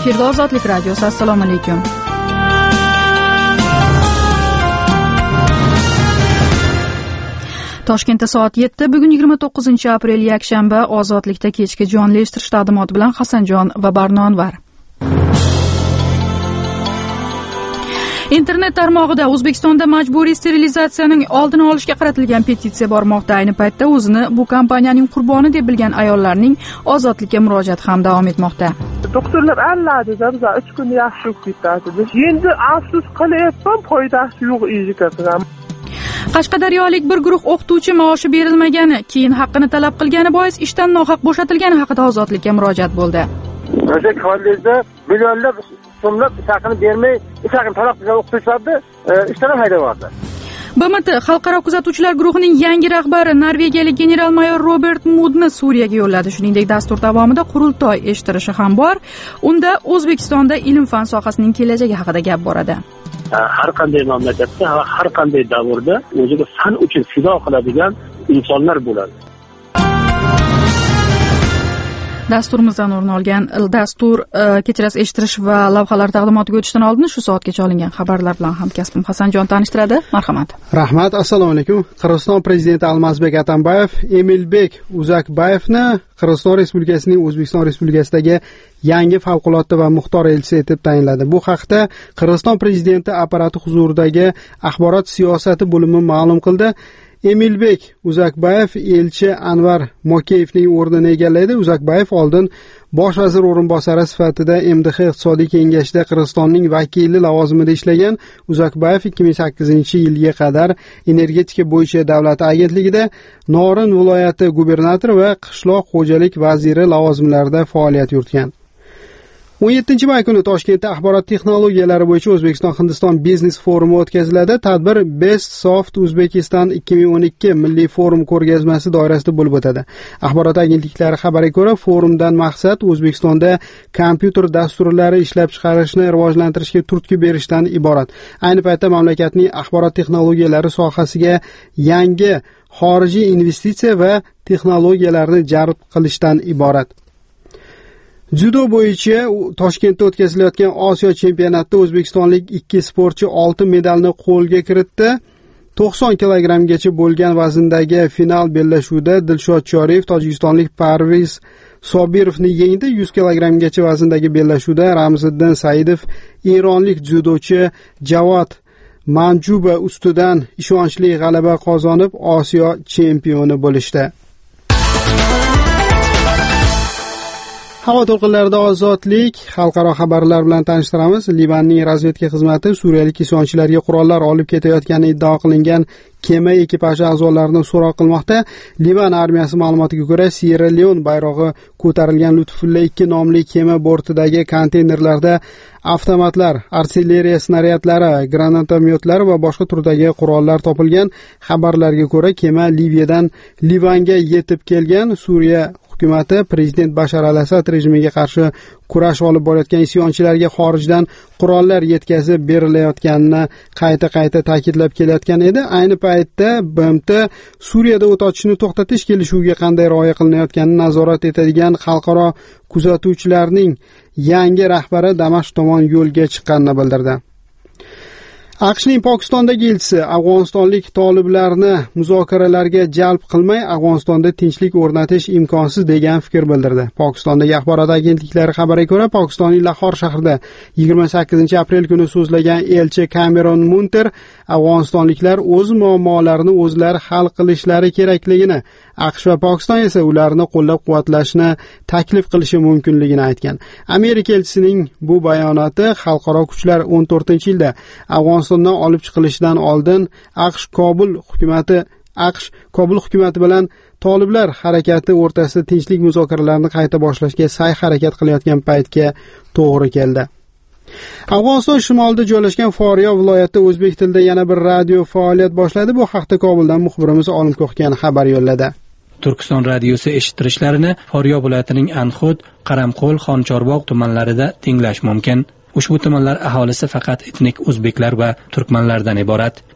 Efirda Ozodlik radiosi. Assalomu alaykum. Toshkentda soat 7. Bugun 29-aprel yakshanba. Ozodlikda kechki jonli eshittirish taqdimoti bilan Hasanjon va Barnonvar. Internet tarmog'ida O'zbekistonda majburiy sterilizatsiyaning oldini olishga qaratilgan petitsiya bormoqda. Ayni paytda o'zini bu kompaniyaning qurboni deb bilgan ayollarning ozodlikka murojaati ham davom etmoqda. Doktorlar alladi-da biz 3 kun yaxshi o'tdi. Endi afsus qilyapman, foydasi yo'q ijikasiga. Qashqadaryolik bir guruh o'qituvchi maoshi berilmagani, keyin haqqini talab qilgani bois ishdan nohaq bo'shatilgani haqida ozodlikka murojaat bo'ldi. O'sha kollejda millionlab so'mlab ishini bermay, ishini talab qilgan o'qituvchilarni ishdan haydab yubordi. BMT Xalqaro kuzatuvchilar guruhining yangi rahbari norvegiyalik general-mayor Robert Mudni Suriyaga yo'lladi. Shuningdek, dastur davomida qurultoy eshittirishi ham bor. Unda O'zbekistonda ilm-fan sohasining kelajagi haqida gap boradi. Har qanday mamlakatda va har qanday davrda o'ziga fan uchun fido qiladigan insonlar bo'ladi. Dasturimizdan o'rin olgan dastur kechirasiz eshittirish va lavhalar taqdimotiga o'tishdan oldin shu soatgacha olingan xabarlar bilan hamkasbim Hasanjon tanishtiradi. Marhamat. Rahmat. Assalomu alaykum. Qirg'iziston prezidenti Almazbek Atambayev Emilbek Uzakbayevni Qirg'iziston Respublikasining O'zbekiston Respublikasidagi yangi favqulodda va muxtor elchisi etib tayinladi. Bu haqda Qirg'iziston prezidenti apparati huzuridagi axborot siyosati bo'limi ma'lum qildi. Emilbek Uzakbayev elchi Anvar Mokeyevning o'rnini egallaydi. Uzakbayev oldin bosh vazir o'rinbosari sifatida MDH iqtisodiy kengashida Qirg'izistonning vakili lavozimida ishlagan. Uzakbayev 2008-yilga qadar energetika bo'yicha davlat agentligida Norin viloyati gubernatori va qishloq xo'jalik vaziri lavozimlarida faoliyat yuritgan. 17-may kuni Toshkentda axborot texnologiyalari bo'yicha O'zbekiston-Hindiston biznes forumi o'tkaziladi. Tadbir Best Soft Uzbekistan 2012 milliy forum ko'rgazmasi doirasida bo'lib o'tadi. Axborot agentliklari xabariga ko'ra, forumdan maqsad O'zbekistonda kompyuter dasturlari ishlab chiqarishni rivojlantirishga turtki berishdan iborat. Ayni paytda mamlakatning axborot texnologiyalari sohasiga yangi xorijiy investitsiya va texnologiyalarni jalb qilishdan iborat. Judo bo'yicha Toshkentda o'tkazilayotgan Osiyo chempionatida o'zbekistonlik 2 sportchi oltin medalni qo'lga kiritdi. 90 kilogramgacha bo'lgan vazndagi final bellashuvida Dilshod Choriyev tojikistonlik Parviz Sobirovni yengdi. 100 kilogramgacha vazndagi bellashuvda Ramziddin Saidov eronlik judochi Javad Manjuba ustidan ishonchli g'alaba qozonib, Osiyo chempioni bo'lishdi. Havo to'lqinlarida ozodlik xalqaro xabarlar bilan tanishtiramiz. Livanning razvedka xizmati suriyalik isyonchilarga qurollar olib ketayotgani iddao qilingan kema ekipaji a'zolarini so'roq qilmoqda. Livan armiyasi ma'lumotiga ko'ra, Sierra Leone bayrog'i ko'tarilgan Lutfulla 2 nomli kema bortidagi konteynerlarda avtomatlar, artilleriya snaryadlari, granatomyotlar va boshqa turdagi qurollar topilgan. Xabarlarga ko'ra, kema Liviyadan Livanga yetib kelgan. Suriya hukumati prezident Bashar al-Asad rejimiga qarshi kurash olib borayotgan isyonchilarga xorijdan qurollar yetkazib berilayotganini qayta ta'kidlab kelayotgan edi. Ayni paytda BMT Suriyada o't ochishni to'xtatish kelishuviga qanday rioya qilinayotganini nazorat etadigan xalqaro kuzatuvchilarning yangi rahbari Damashq tomon yo'lga chiqqanini bildirdi. AQShning Pokistondagi elchisi afg'onistonlik toliblarni muzokaralarga jalb qilmay, Afg'onistonda tinchlik o'rnatish imkonsiz degan fikr bildirdi. Pokistondagi axborot agentliklari xabariga ko'ra, Pokistonning Lahor shahrida 28-aprel kuni so'zlagan elchi Cameron Munter afg'onistonliklar o'z muammolarini o'zlari hal qilishlari kerakligini, AQSh va Pokiston esa ularni qo'llab-quvvatlashni taklif qilishi mumkinligini aytgan. Amerika elchisining bu bayonoti xalqaro kuchlar 14-yilda Afg'onistondan olib chiqilishidan oldin AQSh Kobul hukumati bilan toliblar harakati o'rtasida tinchlik muzokaralarini qayta boshlashga sa'y-harakat qilayotgan paytga to'g'ri keldi. Afg'oniston shimolida joylashgan Foriyo viloyatida o'zbek tilida yana bir radio faoliyat boshladi. Bu haqda Kobuldan muxbirimiz Olim Ko'xgan xabar yo'lladi. Turkiston radiosi eshittirishlarini Foriyo viloyatining Anxud, Qaramqo'l, Xonchorbog' tumanlarida tinglash mumkin. Ushbu tumanlar aholisi faqat etnik o'zbeklar va turkmanlardan iborat.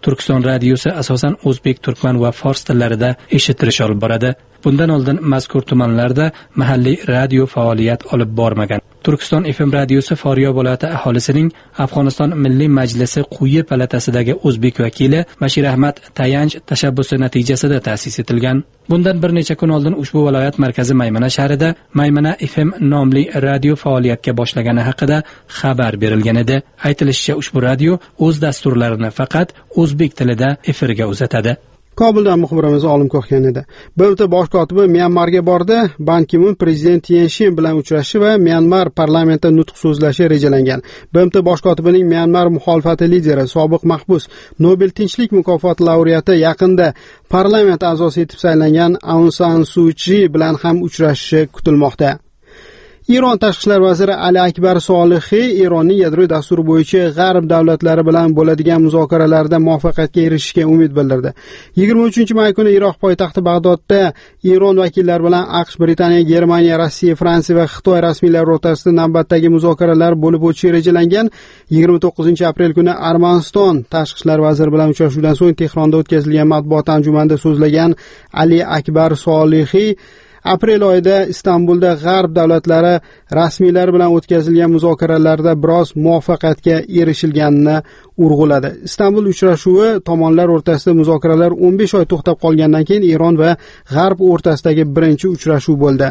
Turkiston radiosi asosan o'zbek, turkman va fors tillarida eshittirish olib boradi. Bundan oldin mazkur tumanlarda mahalliy radio faoliyat olib bormagan. Turkiston FM radiosi Faryo viloyati aholisining Afg'oniston Milliy Majlisi quyi palatasidagi o'zbek vakili Bashir Ahmad Tayanch tashabbusi natijasida ta'sis etilgan. Bundan bir necha kun oldin ushbu viloyat markazi Maymana shahrida Maymana FM nomli radio faoliyatga boshlagani haqida xabar berilgan edi. Aytilishicha, ushbu radio o'z dasturlarini faqat o'zbek tilida efirga uzatadi. Kobuldan muxbirimiz Olim Ko'xgan edi. BMT bosh kotibi Myanmarga bordi. Ban Ki-mun prezident Tien Shin bilan uchrashishi va Myanmar parlamentida nutq so'zlashi rejalangan. BMT bosh kotibining Myanmar muxolifati lideri, sobiq mahbus, Nobel tinchlik mukofoti laureati yaqinda parlament a'zosi etib saylangan Aung San Suu Kyi bilan ham uchrashishi kutilmoqda. Iron tashqi ishlar vaziri Ali Akbar Solihiy Eronning yadroviy dasturi bo'yicha g'arb davlatlari bilan bo'ladigan muzokaralarda muvaffaqiyatga erishishga umid bildirdi. 23-may kuni Iroq poytaxti Bag'dodda Eron vakillari bilan AQSh, Britaniya, Germaniya, Rossiya, Fransiya va Xitoy rasmiylari o'rtasida navbatdagi muzokaralar bo'lib o'tishi rejalangan. 29-aprel kuni Armaniston tashqi ishlar vaziri bilan uchrashuvdan so'ng Tehronda o'tkazilgan matbuot anjumanida so'zlagan Ali Akbar Solihiy aprel oyida Istanbulda g'arb davlatlari rasmiylari bilan o'tkazilgan muzokaralarda biroz muvaffaqiyatga erishilganini urg'uladi. Istanbul uchrashuvi tomonlar o'rtasida muzokaralar 15 oy to'xtab qolgandan keyin Eron va g'arb o'rtasidagi birinchi uchrashuv bo'ldi.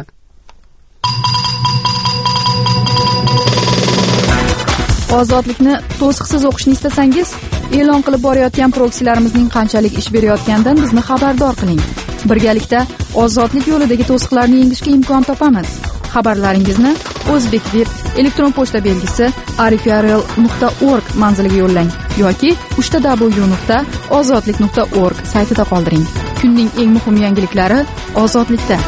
Ozodlikni to'siqsiz o'qishni istasangiz, e'lon qilib borayotgan proksilarimizning qanchalik ish berayotganidan bizni xabardor qiling. Birgalikda ozodlik yo'lidagi to'siqlarni yengishga imkon topamiz. Xabarlaringizni O'zbekdeb elektron pochta belgisi arifurl.org manziliga yo'llang yoki www.ozodlik.org saytida qoldiring. Kunning eng muhim yangiliklari ozodlikda.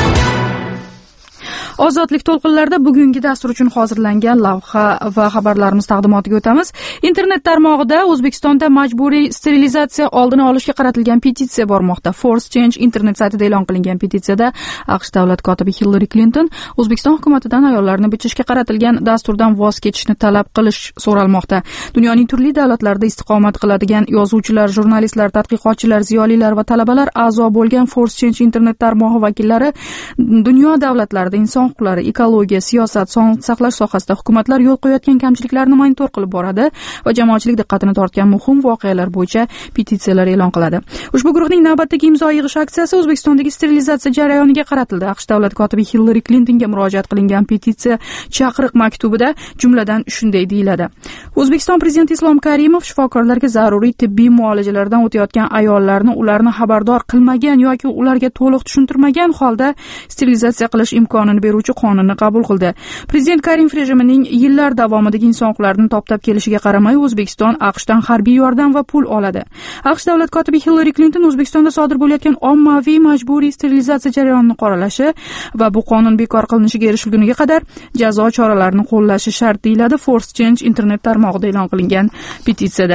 Ozodlik to'lqinlarida bugungi dastur uchun hozirlangan lavha va xabarlarimiz taqdimotiga o'tamiz. Internet tarmog'ida O'zbekistonda majburiy sterilizatsiya oldini olishga qaratilgan petitsiya bormoqda. Force Change internet saytida e'lon qilingan petitsiyada AQSh davlat kotibi Hillary Clinton O'zbekiston hukumatidan ayollarni bichishga qaratilgan dasturdan voz kechishni talab qilish so'ralmoqda. Dunyoning turli davlatlarida istiqomat qiladigan yozuvchilar, jurnalistlar, tadqiqotchilar, ziyolilar va talabalar a'zo bo'lgan Force Change internet tarmog'i vakillari dunyo davlatlarida inson huquqlari, ekologiya, siyosat, sog'liqni saqlash sohasida hukumatlar yo'l qo'yayotgan kamchiliklarni monitor qilib boradi va jamoatchilik diqqatini tortgan muhim voqealar bo'yicha petitsiyalar e'lon qiladi. Ushbu guruhning navbatdagi imzo yig'ish aksiyasi O'zbekistondagi sterilizatsiya jarayoniga qaratildi. AQSh davlat kotibi Hillary Clintonga murojaat qilingan petitsiya chaqiriq maktubida jumladan shunday deyiladi. O'zbekiston prezidenti Islom Karimov shifokorlarga zaruriy tibbiy muolajalardan o'tayotgan ayollarni ularni xabardor qilmagan yoki ularga to'liq tushuntirmagan holda sterilizatsiya qilish imkonini beruvchi qonunni qabul qildi. Prezident Karimov rejimining yillar davomidagi inson huquqlarini toptab kelishiga qaramay O'zbekiston AQShdan harbiy yordam va pul oladi. AQSh davlat kotibi Hillary Clinton O'zbekistonda sodir bo'layotgan ommaviy majburiy sterilizatsiya jarayonini qoralashi va bu qonun bekor qilinishiga erishilguniga qadar jazo choralarini qo'llashi shart deyiladi Force Change internet tarmog'ida e'lon qilingan petitsiyada.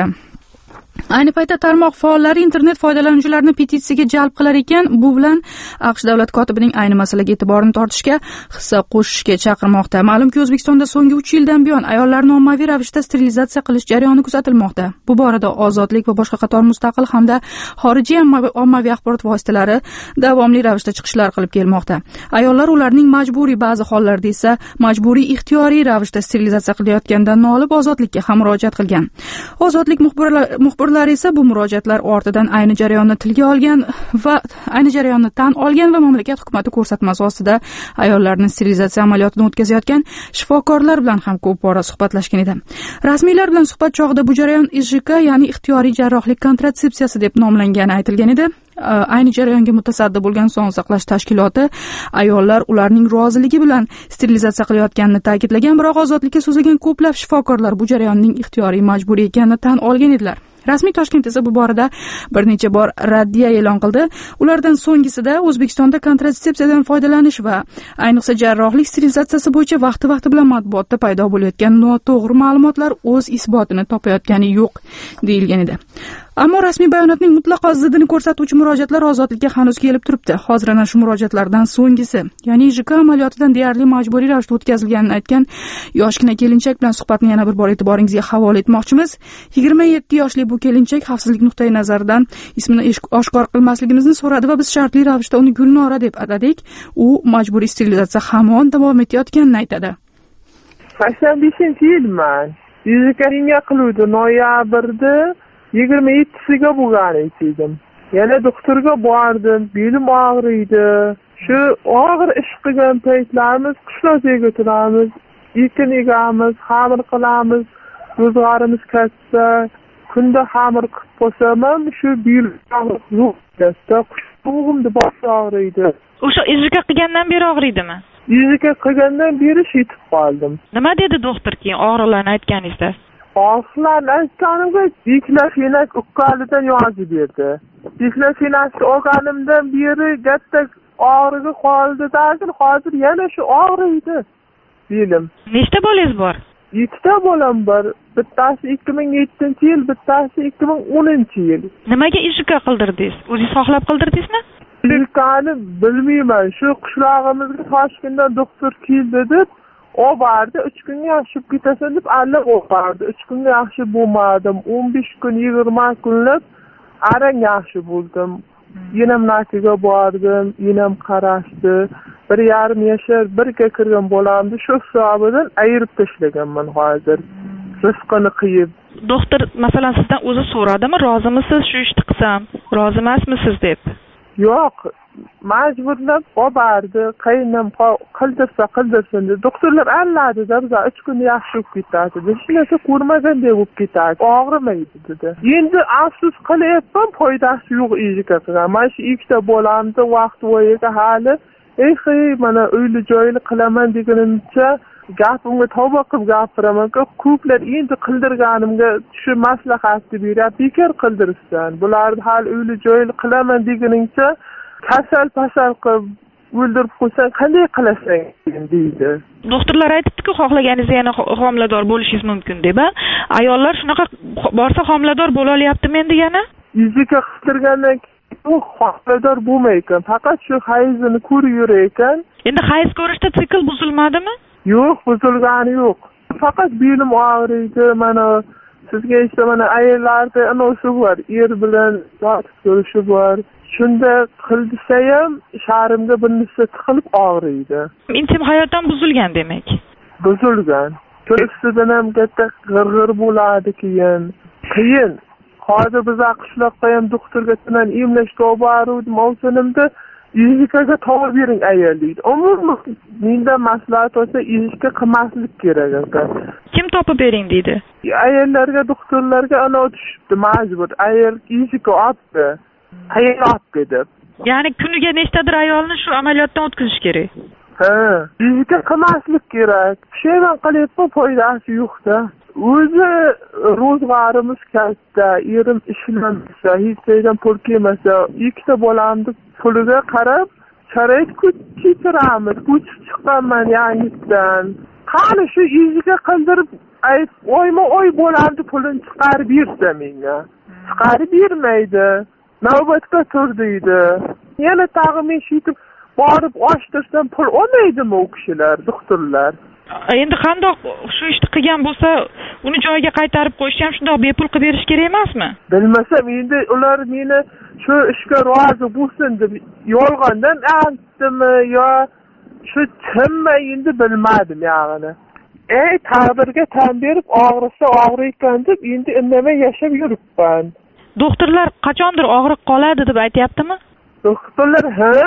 Ayni paytda tarmoq faollari internet foydalanuvchilarini petitsiyaga jalb qilar ekan, bu bilan AQSh davlat kotibining ayni masalaga e'tiborini tortishga, hissa qo'shishga chaqirmoqda. Ma'lumki, O'zbekistonda so'nggi 3 yildan buyon ayollarni ommaviy ravishda sterilizatsiya qilish jarayoni kuzatilmoqda. Bu borada Ozodlik va boshqa qator mustaqil hamda xorijiy ommaviy axborot vositalari davomli ravishda chiqishlar qilib kelmoqda. Ayollar ularning majburiy, ba'zi hollarda esa majburiy ixtiyoriy ravishda sterilizatsiya qilayotgandan nolib Ozodlikka ham murojaat qilgan. Ozodlik muxbirlari esa bu murojaatlar ortidan ayni jarayonni tilga olgan va ayni jarayonni tan olgan va mamlakat hukumati ko'rsatmasi ostida ayollarning sterilizatsiya amaliyotini o'tkazayotgan shifokorlar bilan ham ko'p bora suhbatlashgan edi. Rasmiylar bilan suhbat chog'ida bu jarayon IJK, ya'ni ixtiyoriy jarrohlik kontratsepsiyasi deb nomlangani aytilgan edi. Ayni jarayonga mutasaddi bo'lgan Sog'liqni saqlash tashkiloti ayollar ularning roziligi bilan sterilizatsiya qilayotganini ta'kidlagan, biroq Ozodlikka so'zlagan ko'plab shifokorlar bu jarayonning ixtiyoriy majburiy ekanini tan olgan edilar. Rasmiy Toshkent esa bu borada bir necha bor raddiya e'lon qildi. Ulardan so'nggisida O'zbekistonda kontratsepsiyadan foydalanish va ayniqsa jarrohlik sterilizatsiyasi bo'yicha vaqti-vaqti bilan matbuotda paydo bo'layotgan noto'g'ri ma'lumotlar o'z isbotini topayotgani yo'q deyilgan edi. Ammo rasmiy bayonotning mutlaqo ziddini ko'rsatuvchi murojaatlar ozodlikka hanuz kelib turibdi. Hozir ana shu murojaatlardan so'nggisi, ya'ni IJK amaliyotidan deyarli majburiy ravishda o'tkazilganini aytgan yoshgina kelinchak bilan suhbatni yana bir bor e'tiboringizga havola etmoqchimiz. 27 yoshli bu kelinchak xavfsizlik nuqtai nazaridan ismini oshkor qilmasligimizni so'radi va biz shartli ravishda uni Gulnora deb atadik. U majburiy sterilizatsiya hamon davom etayotganini aytadi. 85-yilman. IJKga qiluvdi noyabrda 27-siga bo'lgan edim. Yana doktorga bordim, belim og'riydi. Shu og'ir ish qilgan paytlarimiz qishloqqa turamiz, ekin egamiz, xamir qilamiz, ro'zg'orimiz katta. Kunda xamir qilib bo'lsam ham shu belim og'riydi. Qushog'imda bosh og'riydi. O'sha IJK qilgandan beri og'riydimi? IJK qilgandan beri yetib qoldim. Nima dedi doktor keyin og'riqlarni aytganingizda? Og'riqlarni aytganimga diklofenak ukkalidan yozib berdi. Diklofenakni olganimdan beri katta og'rigi qoldi-da, hozir yana shu og'riydi belim. Nechta bolangiz bor? 2 ta bolam bor. Bittasi 2007-yil, bittasi 2010-yil. Nimaga IJK qildirdingiz? O'zingiz xohlab qildirdingizmi? IJKni bilmayman. Shu qishlog'imizga Toshkentdan doktor keldi deb o vardı, 3 gün yaxshi ketasan deb alla o vardı. 3 gün yaxshi bo'lmadim. 15 kun, 20 kunlab arang yaxshi bo'ldim. Yenamlarga bordim, yenam qarashdi. 1,5 yashar birga kirgan bo'lamdi. Shu hisobidan ayirib tashlaganman hozir. Rizqini qiyib. Doktor masalan sizdan o'zi so'radimi, rozimisiz shu ishni qilsam, rozi emasmisiz deb? Yo'q, majburlab obardi, qaynam qildirsin dedi. Doktorlar alladi-da, biz 3 kun yaxshi bo'lib ketadi. Hech narsa ko'rmaganday bo'lib ketadi. Og'rimaydi dedi. Endi afsus qilyapman, foydasi yo'q IJK qilgan. Mana shu ikkita bo'lamdi vaqt voyaga hali mana uyli joyli qilaman deganimcha gapimga tavba qilib gapiraman. Ko'plar endi qildirganimga shu maslahatni berib, bekor qildirishsan. Bularni hali uyli joyli qilaman deganingcha kasal qilib o'ldirib qo'ysang qanday qilasan deydi. Doktorlar aytibdi-ku, xohlaganingizda yana homilador bo'lishingiz mumkin deb. Ayollar shunaqa borsa homilador bo'la olyaptimi endi yana? IJK qildirgandan homilador bo'lmaykan, faqat shu hayzini ko'rib ekan. Endi hayz ko'rishda sikl buzilmadimi? Yo'q, buzilgani yo'q. Faqat belim og'riydi. Mana sizga esa mana ayollarda anosi bor, er bilan yotib ko'rishi bor. Shunda qildisa ham sharimga bir narsa tiqilib og'riydi. Intim hayotdan buzilgan demak. Buzilgan. Ustidan ham katta g'irg'ir bo'ladi keyin. Qiyin. Hozir biz qishloqqa ham doktorga bilan emlashga olib bordim. O'shanimda IJKga tavba bering ayol deydi. Umuman mendan maslahat olsa IJK qilmaslik kerak ekan. Kim topib bering deydi? Ayollarga, doktorlarga ana tushibdi majbur. Ayol IJK olibdi. Ayol olibdi deb. Ya'ni kuniga nechtadir ayolni shu amaliyotdan o'tkazish kerak. Ha, IJK qilmaslik kerak. Shayman qilyapman, foydasi yo'q-da. O'zi ro'zg'orimiz katta, erim ishlamasa, hech joydan pul kelmasa, 2 ta bolamni puliga qarab sharoit ko'chiramiz. Ko'chib chiqqanman yangidan. Qani shu IJK qildirib, oyma-oy bolamni pulini chiqarib bersa menga. Chiqarib bermaydi. Navbatga tur deydi. Yana tag'im eshitib borib ochtirsam pul olmaydimi u kishilar, doktorlar? Endi qandoq shu ishni qilgan bo'lsa, uni joyiga qaytarib qo'yishni ham shundoq bepul qilib berish kerak emasmi? Bilmasam, endi ular meni shu ishga rozi bo'lsin deb yolg'ondan aytdimi yo shu kimmi endi bilmadim ya'ni. Taqdirga tan berib og'risa og'riykan deb endi indamay yashab yuribman. Doktorlar qachondir og'riq qoladi deb aytayaptimi? Doktorlar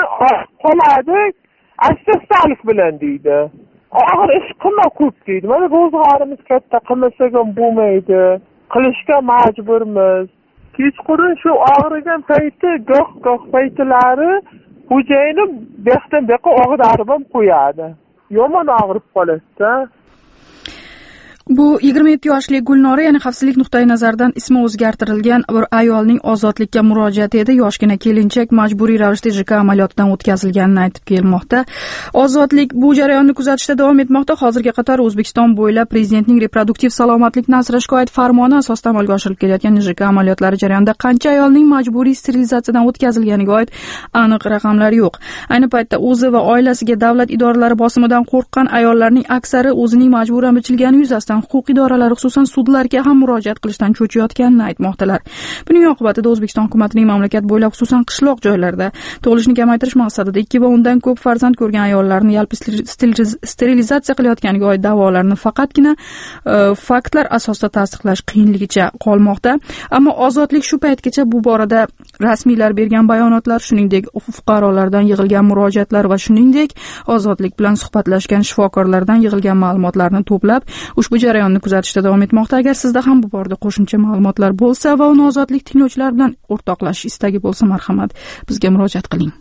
qoladi, asta-astalik bilan deydi. Og'ir ish qilma ko'p deydi. Mana ro'zg'orimiz katta, qilmasak ham bo'lmaydi. Qilishga majburmiz. Kechqurun shu og'rigan payti, goh paytlari xo'jayini bexdan beqa og'irib ham qo'yadi. Yomon og'rib qoladi-da. Bu 27 yoshli Gulnora, ya'ni xavfsizlik nuqtai nazaridan ismi o'zgartirilgan bir ayolning ozodlikka murojaati edi. Yoshgina kelinchak majburiy ravishda JK amaliyotidan o'tkazilganini aytib kelmoqda. Ozodlik bu jarayonni kuzatishda davom etmoqda. Hozirga qadar O'zbekiston bo'ylab prezidentning reproduktiv salomatlikni asrashga oid farmoni asosida amalga oshirilib kelayotgan JK amaliyotlari jarayonida qancha ayolning majburiy sterilizatsiyadan o'tkazilganiga oid aniq raqamlar yo'q. Ayni paytda o'zi va oilasiga davlat idoralari bosimidan qo'rqqan ayollarning aksari o'zining majburan bichilgani yuzasidan huquq idoralari, xususan sudlarga ham murojaat qilishdan cho'chiyotganini aytmoqdalar. Buning oqibatida O'zbekiston hukumatining mamlakat bo'ylab, xususan qishloq joylarda tug'ilishni kamaytirish maqsadida 2 va undan ko'p farzand ko'rgan ayollarni yalpi sterilizatsiya qilayotganiga oid da'volarni faqatgina faktlar asosida tasdiqlash qiyinligicha qolmoqda. Ammo ozodlik shu paytgacha bu borada rasmiylar bergan bayonotlar, shuningdek fuqarolardan yig'ilgan murojaatlar va shuningdek ozodlik bilan suhbatlashgan shifokorlardan yig'ilgan ma'lumotlarni to'plab ushbu jarayonni kuzatishda davom etmoqda. Agar sizda ham bu borada qo'shimcha ma'lumotlar bo'lsa va uni ozodlik tinglovchilari bilan o'rtoqlashish istagi bo'lsa, marhamat, bizga murojaat qiling.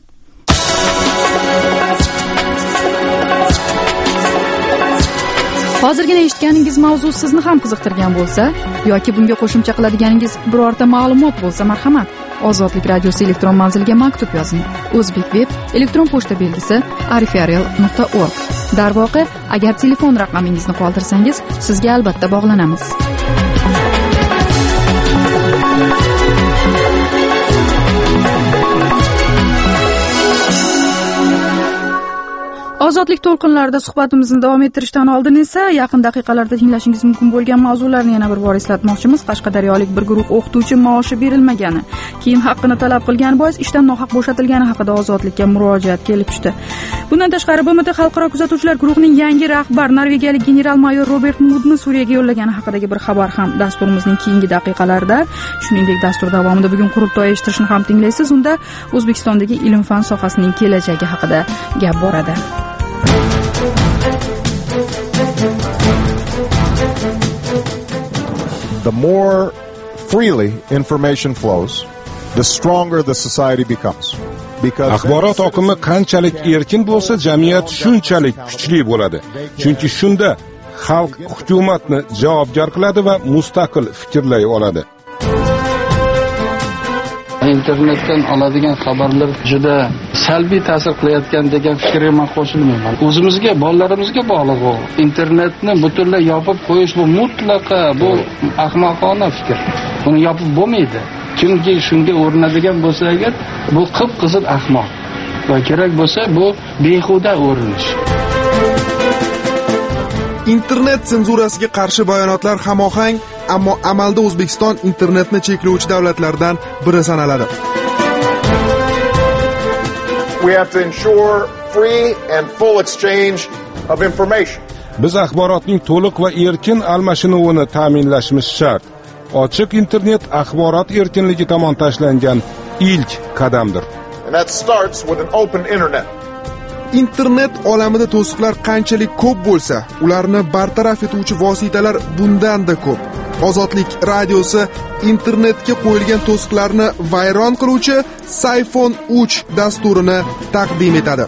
Hozirgina eshitganingiz mavzu sizni ham qiziqtirgan bo'lsa yoki bunga qo'shimcha qiladiganingiz birorta ma'lumot bo'lsa, marhamat, Ozodlik radiosi elektron manziliga maktub yozing. O'zbekveb elektron pochta belgisi arifarial.org. Darvoqe, agar telefon raqamingizni qoldirsangiz, sizga albatta bog'lanamiz. Ozodlik to'lqinlarida suhbatimizni davom ettirishdan oldin esa yaqin daqiqalarda tinglashingiz mumkin bo'lgan mavzularni yana bir bor eslatmoqchimiz. Qashqadaryolik bir guruh o'qituvchi maoshi berilmagani, keyin haqqini talab qilgan bois ishdan nohaq bo'shatilgani haqida ozodlikka murojaat kelib tushdi. Bundan tashqari BMT Xalqaro kuzatuvchilar guruhining yangi rahbar norvegiyalik general-mayor Robert Mudni Suriyaga yo'llagani haqidagi bir xabar ham dasturimizning keyingi daqiqalarida. Shuningdek, dastur davomida bugun qurultoy eshittirishni ham tinglaysiz. Unda O'zbekistondagi ilm-fan sohasining kelajagi haqida gap boradi. The more freely information flows, the stronger the society becomes. Axborot oqimi qanchalik erkin bo'lsa, jamiyat shunchalik kuchli bo'ladi. Chunki shunda xalq hukumatni javobgar qiladi va mustaqil fikrlay oladi. Internetdan oladigan xabarlar juda salbiy ta'sir qilayotgan degan fikrga men qo'shilmayman. O'zimizga, bolalarimizga bog'liq u. Internetni butunlay yopib qo'yish bu mutlaqo bu ahmoqona fikr. Uni yopib bo'lmaydi. Kimki shunga o'rinadigan bo'lsa agar, bu qip-qizil ahmoq. Va kerak bo'lsa bu behuda o'rinish. Internet senzurasiga qarshi bayonotlar hamohang, ammo amalda O'zbekiston internetni cheklovchi davlatlardan biri sanaladi. We have to ensure free and full exchange of information. Biz axborotning to'liq va erkin almashinuvini ta'minlashimiz shart. Ochiq internet axborot erkinligi tomon tashlangan ilk qadamdir. And that starts with an open internet. Internet olamida to'siqlar qanchalik ko'p bo'lsa, ularni bartaraf etuvchi vositalar bundan-da ko'p. Ozodlik radiosi internetga qo'yilgan to'siqlarni vayron qiluvchi Sayfon 3 dasturini taqdim etadi.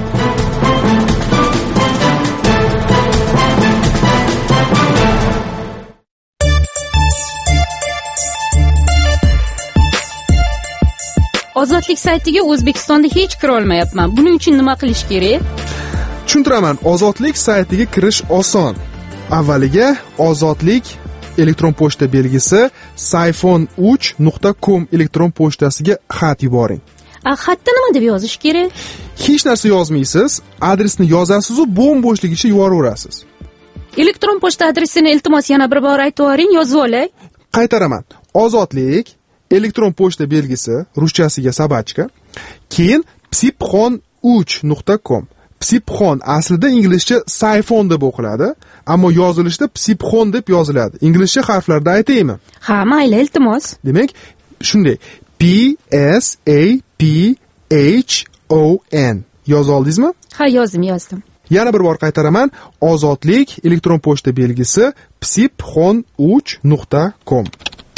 Ozodlik saytiga O'zbekistonda hech kira olmayapman. Buning uchun nima qilish kerak? Tushuntiraman. Ozodlik saytiga kirish oson. Avvaliga ozodlik elektron pochta belgisi sayfon3.com elektron pochtasiga xat yuboring. Xatda nima deb yozish kerak? Hech narsa yozmaysiz, adresni yozasiz va bo'm-bo'shligicha yuboraverasiz. Elektron pochta adresini iltimos yana bir bor aytib o'ring, yozib olay. Qaytaraman. Ozodlik elektron pochta belgisi ruschasiga sabachka, keyin psipxon3.com. Psipxon aslida inglizcha sayfon deb o'qiladi, ammo yozilishda psipxon deb yoziladi. Inglizcha harflarda aytaymi? Ha, mayli, iltimos. Demak, shunday. P S A P H O N. Yoza oldingizmi? Ha, yozdim. Yana bir bor qaytaraman. Ozodlik elektron pochta belgisi psipxon3.com.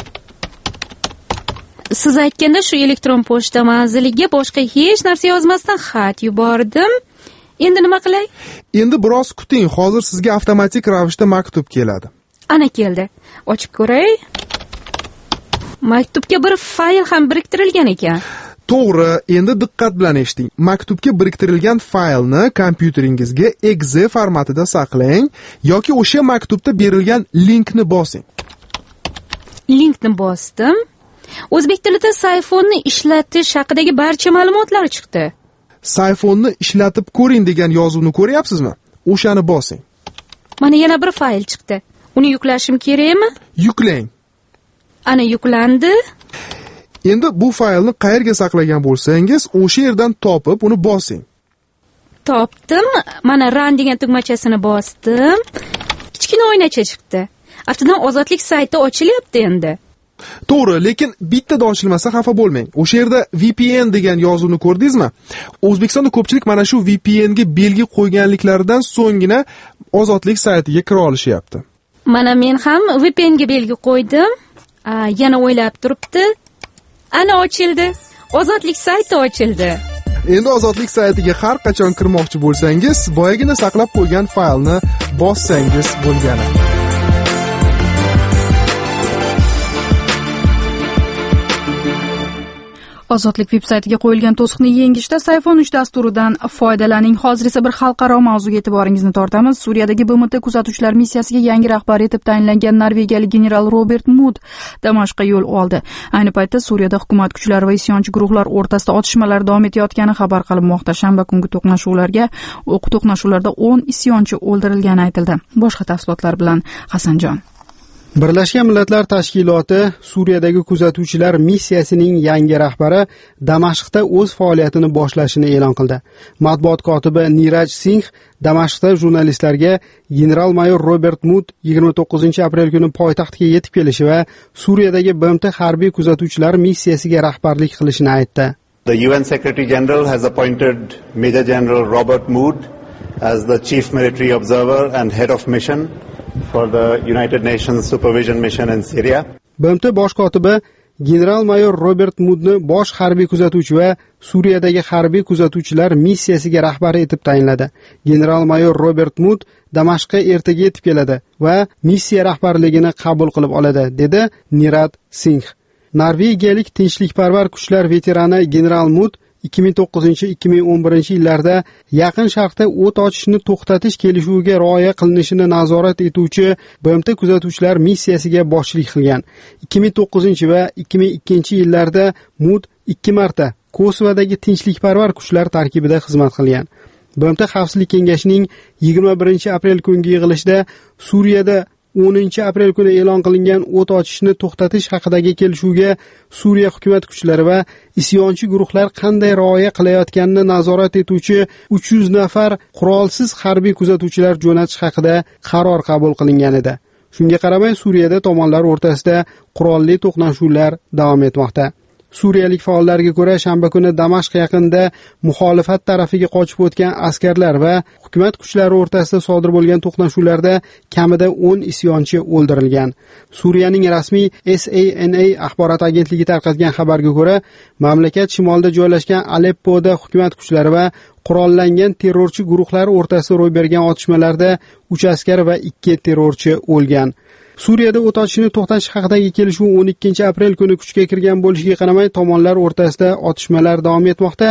Siz aytganda shu elektron pochta manziliga boshqa hech narsa yozmasdan xat yubordim. Endi nima qilay? Endi biroz kuting, hozir sizga avtomatik ravishda maktub keladi. Ana keldi. Ochib ko'ray. Maktubga bir fayl ham biriktirilgan ekan. To'g'ri, endi diqqat bilan eshiting. Maktubga biriktirilgan faylni kompyuteringizga exe formatida saqlang yoki o'sha maktubda berilgan linkni bosing. Linkni bosdim. O'zbek tilida sayfonni ishlatish haqidagi barcha ma'lumotlar chiqdi. Sayfonni ishlatib ko'ring degan yozuvni ko'ryapsizmi? O'shani bosing. Mana yana bir fayl chiqdi. Uni yuklashim kerakmi? Yuklang. Ana yuklandi. Endi bu faylni qayerga saqlagan bo'lsangiz, o'sha yerdan topib, uni bosing. Topdim. Mana run degan tugmachasini bosdim. Kichkina oynacha chiqdi. Aftidan ozodlik sayti ochilyapti endi. To'g'ri, lekin bittada ochilmasa xafa bo'lmang. O'sha yerda VPN degan yozuvni ko'rdingizmi? O'zbekistonda ko'pchilik mana shu VPN ga belgi qo'yganliklaridan so'nggina ozodlik saytiga kira olishyapti. Mana men ham VPN ga belgi qo'ydim. Yana o'ylab turibdi. Ana ochildi. Ozodlik sayti ochildi. Endi ozodlik saytiga har qachon kirmoqchi bo'lsangiz, boyagina saqlab qo'ygan faylni bossangiz bo'lgani. Ozodlik veb-saytiga qo'yilgan to'siqni yengishda Sayfon 3 dasturidan foydalaning. Hozir esa bir xalqaro mavzuga e'tiboringizni tortamiz. Suriyadagi BMT kuzatuvchilar missiyasiga yangi rahbar etib tayinlangan norvegiyalik general Robert Mood Damashqqa yo'l oldi. Ayni paytda Suriyada hukumat kuchlari va isyonchi guruhlar o'rtasida otishmalar davom etayotgani xabar qilinmoqda. Shanba kungi to'qnashuvlarda 10 isyonchi o'ldirilgani aytildi. Boshqa tafsilotlar bilan Hasanjon. Birlashgan Millatlar Tashkiloti Suriyadagi kuzatuvchilar missiyasining yangi rahbari Damashqda o'z faoliyatini boshlashini e'lon qildi. Matbuot kotibi Niraj Singh Damashqda jurnalistlarga general-mayor Robert Mood 29-aprel kuni poytaxtga yetib kelishi va Suriyadagi BMT harbiy kuzatuvchilar missiyasiga rahbarlik qilishini aytdi. The UN Secretary General has appointed Major General Robert Mood as the Chief Military Observer and Head of Mission for the United Nations Supervision Mission in Syria. BMT bosh kotibi general-mayor Robert Moodni bosh harbiy kuzatuvchi va Suriyadagi harbiy kuzatuvchilar missiyasiga rahbar etib tayinladi. General-mayor Robert Mood Damashqqa ertaga yetib keladi va missiya rahbarligini qabul qilib oladi, dedi Niraj Singh. Norvegiyalik tinchlikparvar kuchlar veterani general Mood 2009-2011 yillarda Yaqin Sharqda o't ochishni to'xtatish kelishuviga rioya qilinishini nazorat etuvchi BMT kuzatuvchilar missiyasiga boshchilik qilgan. 2009 va 2002 yillarda Mood 2 marta Kosovodagi tinchlikparvar kuchlar tarkibida xizmat qilgan. BMT Xavfsizlik kengashining 21-aprel kungi yig'ilishida Suriyada 10-aprel kuni e'lon qilingan o't ochishni to'xtatish haqidagi kelishuvga Suriya hukumat kuchlari va isyonchi guruhlar qanday rioya qilayotganini nazorat etuvchi 300 nafar qurolsiz harbiy kuzatuvchilar jo'natish haqida qaror qabul qilingan edi. Shunga qaramay Suriyada tomonlar o'rtasida qurolli to'qnashuvlar davom etmoqda. Suriyalik faollarga ko'ra, shanba kuni Damashq yaqinida muxolifat tarafiga qochib o'tgan askarlar va hukumat kuchlari o'rtasida sodir bo'lgan to'qnashuvlarda kamida 10 isyonchi o'ldirilgan. Suriyaning rasmiy SANA axborot agentligi tarqatgan xabarga ko'ra, mamlakat shimolida joylashgan Aleppoda hukumat kuchlari va qurollangan terrorchi guruhlar o'rtasida ro'y bergan otishmalarda 3 askar va 2 terrorchi o'lgan. Suriyada o't ochishni to'xtatish haqidagi kelishuv 12-aprel kuni kuchga kirgan bo'lishiga qaramay, tomonlar o'rtasida otishmalar davom etmoqda.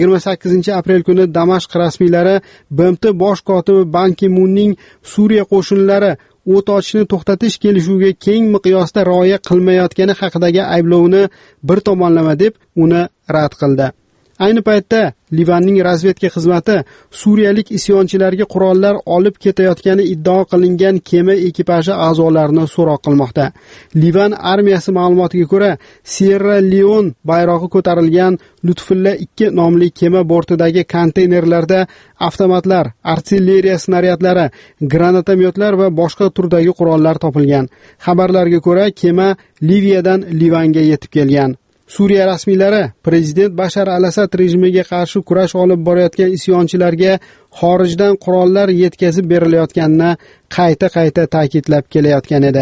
28-aprel kuni Damashq rasmiylari BMT bosh kotibi Ban Ki-munning Suriya qo'shinlari o't ochishni to'xtatish kelishuviga keng miqyosda rioya qilmayotgani haqidagi ayblovni bir tomonlama deb uni rad qildi. Ayni paytda Livanning razvedka xizmati suriyalik isyonchilarga qurollar olib ketayotgani iddao qilingan kema ekipaji a'zolarini so'roq qilmoqda. Livan armiyasi ma'lumotiga ko'ra, Sierra Leone bayrog'i ko'tarilgan Lutfulla 2 nomli kema bortidagi konteynerlarda avtomatlar, artilleriya snaryadlari, granatomyotlar va boshqa turdagi qurollar topilgan. Xabarlarga ko'ra, kema Liviyadan Livanga yetib kelgan. Suriya rasmiylari prezident Bashar al-Asad rejimiga qarshi kurash olib borayotgan isyonchilarga xorijdan qurollar yetkazib berilayotganini qayta ta'kidlab kelayotgan edi.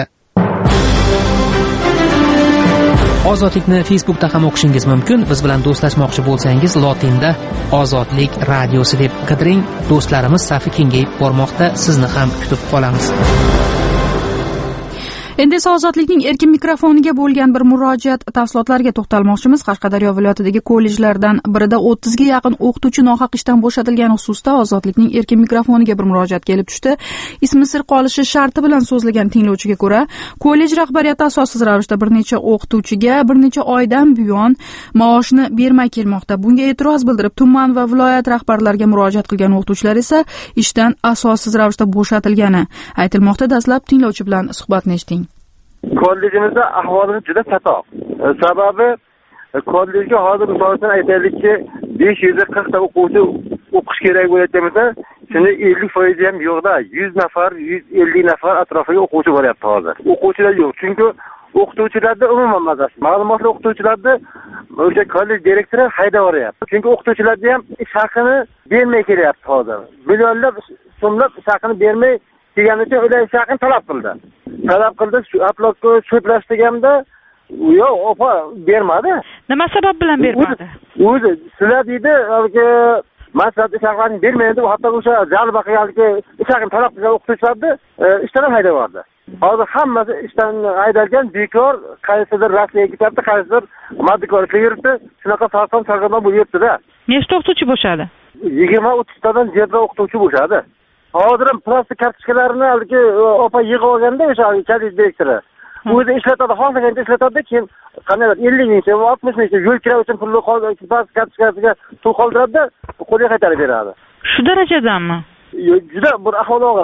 Ozodlikni Facebookda ham o'qishingiz mumkin. Biz bilan do'stlashmoqchi bo'lsangiz, lotinda Ozodlik radiosi deb qidiring. Do'stlarimiz safi kengayib bormoqda. Sizni ham kutib qolamiz. Endi esa ozodlikning erkin mikrofoniga bo'lgan bir murojaat tafsilotlariga to'xtalmoqchimiz. Qashqadaryo viloyatidagi kollejlardan birida 30 ga yaqin o'qituvchi nohaq ishdan bo'shatilgani xususida ozodlikning erkin mikrofoniga bir murojaat kelib tushdi. Ismi sir qolishi sharti bilan so'zlagan tinglovchiga ko'ra, kollej rahbariyati asossiz ravishda bir necha o'qituvchiga bir necha oydan buyon maoshni bermay kelmoqda. Bunga e'tiroz bildirib, tuman va viloyat rahbarlariga murojaat qilgan o'qituvchilar esa ishdan asossiz ravishda bo'shatilgani aytilmoqda. Dastlab tinglovchi bilan suhbatni eshiting. Kollejimizda ahvolimiz juda chatoq. Sababi kollejga hozir misol uchun aytaylikki 540 ta o'quvchi o'qish kerak bo'layotganda, shuni 50% ham yo'qda. 100 nafar, 150 nafar atrofiga o'quvchi bo'lyapti hozir. O'quvchilar yo'q. Chunki o'qituvchilarda umuman mazasi. Ma'lumotli o'qituvchilarda o'sha kollej direktori haydab yuryapti. Chunki o'qituvchilarda ham ish haqini bermay kelyapti hozir. Millionlab so'mlab ish haqini bermay kelgani uchun ular ish haqini talab qildi. Shu atlokka sudlash deganda yo'q, opa bermadi. Nima sabab bilan bermadi? O'zi sizlar deydi, maslahat ish haqini bermaydi, hatto o'sha jalba qilganligi ish haqini talab qilgan o'qituvchilarni ishdan ham haydab yubordi. Hozir hammasi ishdan haydalgan, bekor, qaysidir Rossiyaga ketibdi, qaysidir moddikorlikka yuribdi. Shunaqa sarson sargardon bo'lib yuribdi-da. Nechta o'qituvchi bo'shadi? 20-30 tadan ziyod o'qituvchi bo'shadi. Hozir ham plastik kartochkalarini haligi opa yig'ib olganda o'sha kollej direktori o'zi ishlatadi, xohlagancha ishlatadi, keyin qanday 50 ming so'm, 60 ming so'm yo'l kira uchun pulni plastik kartochkasiga pul qoldiradi, qo'lga qaytarib beradi. Shu darajadanmi? Juda bir ahvol og'ir.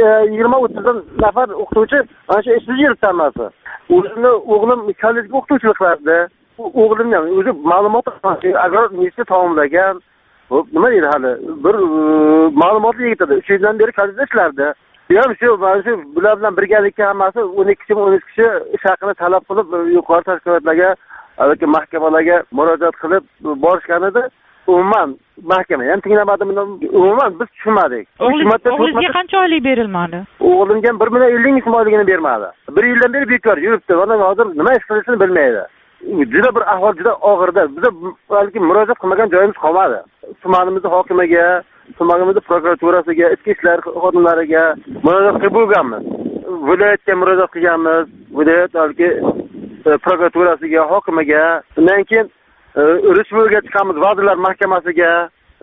20-30 nafar o'qituvchi ana shu ishsiz yuribdi hammasi. O'g'lim kollejga o'qituvchilik qiladi. O'g'limni ham o'zi ma'lumot agrar universitet tamomlagan. Nima deydi hali? Bir ma'lumotli yigit edi. 3 yildan beri kollejda ishlardi. Ham shu bular bilan birgalikda hammasi 12 kishi ish haqini talab qilib yuqori tashkilotlarga, yoki mahkamalarga murojaat qilib borishgan edi. Umuman mahkama ham tinglamadim. Umuman biz tushunmadik. O'g'lingizga qancha oylik berilmadi? O'g'limga 1,50 ming so'm oyligini bermadi. 1 yildan beri bekor yuribdi. Mana hozir nima ish qilishini bilmaydi. Juda bir ahvol juda og'irda. Biz balki murojaat qilmagan joyimiz qolmadi. Tumanimizning hokimiga, tumanimizning prokuraturasiga, ichki ishlar xodimlariga murojaat qilib bo'lganmiz. Viloyatga murojaat qilganmiz. Viloyat balki prokuraturasiga, hokimiga, undan keyin respublika chiqamiz, vazirlar mahkamasiga.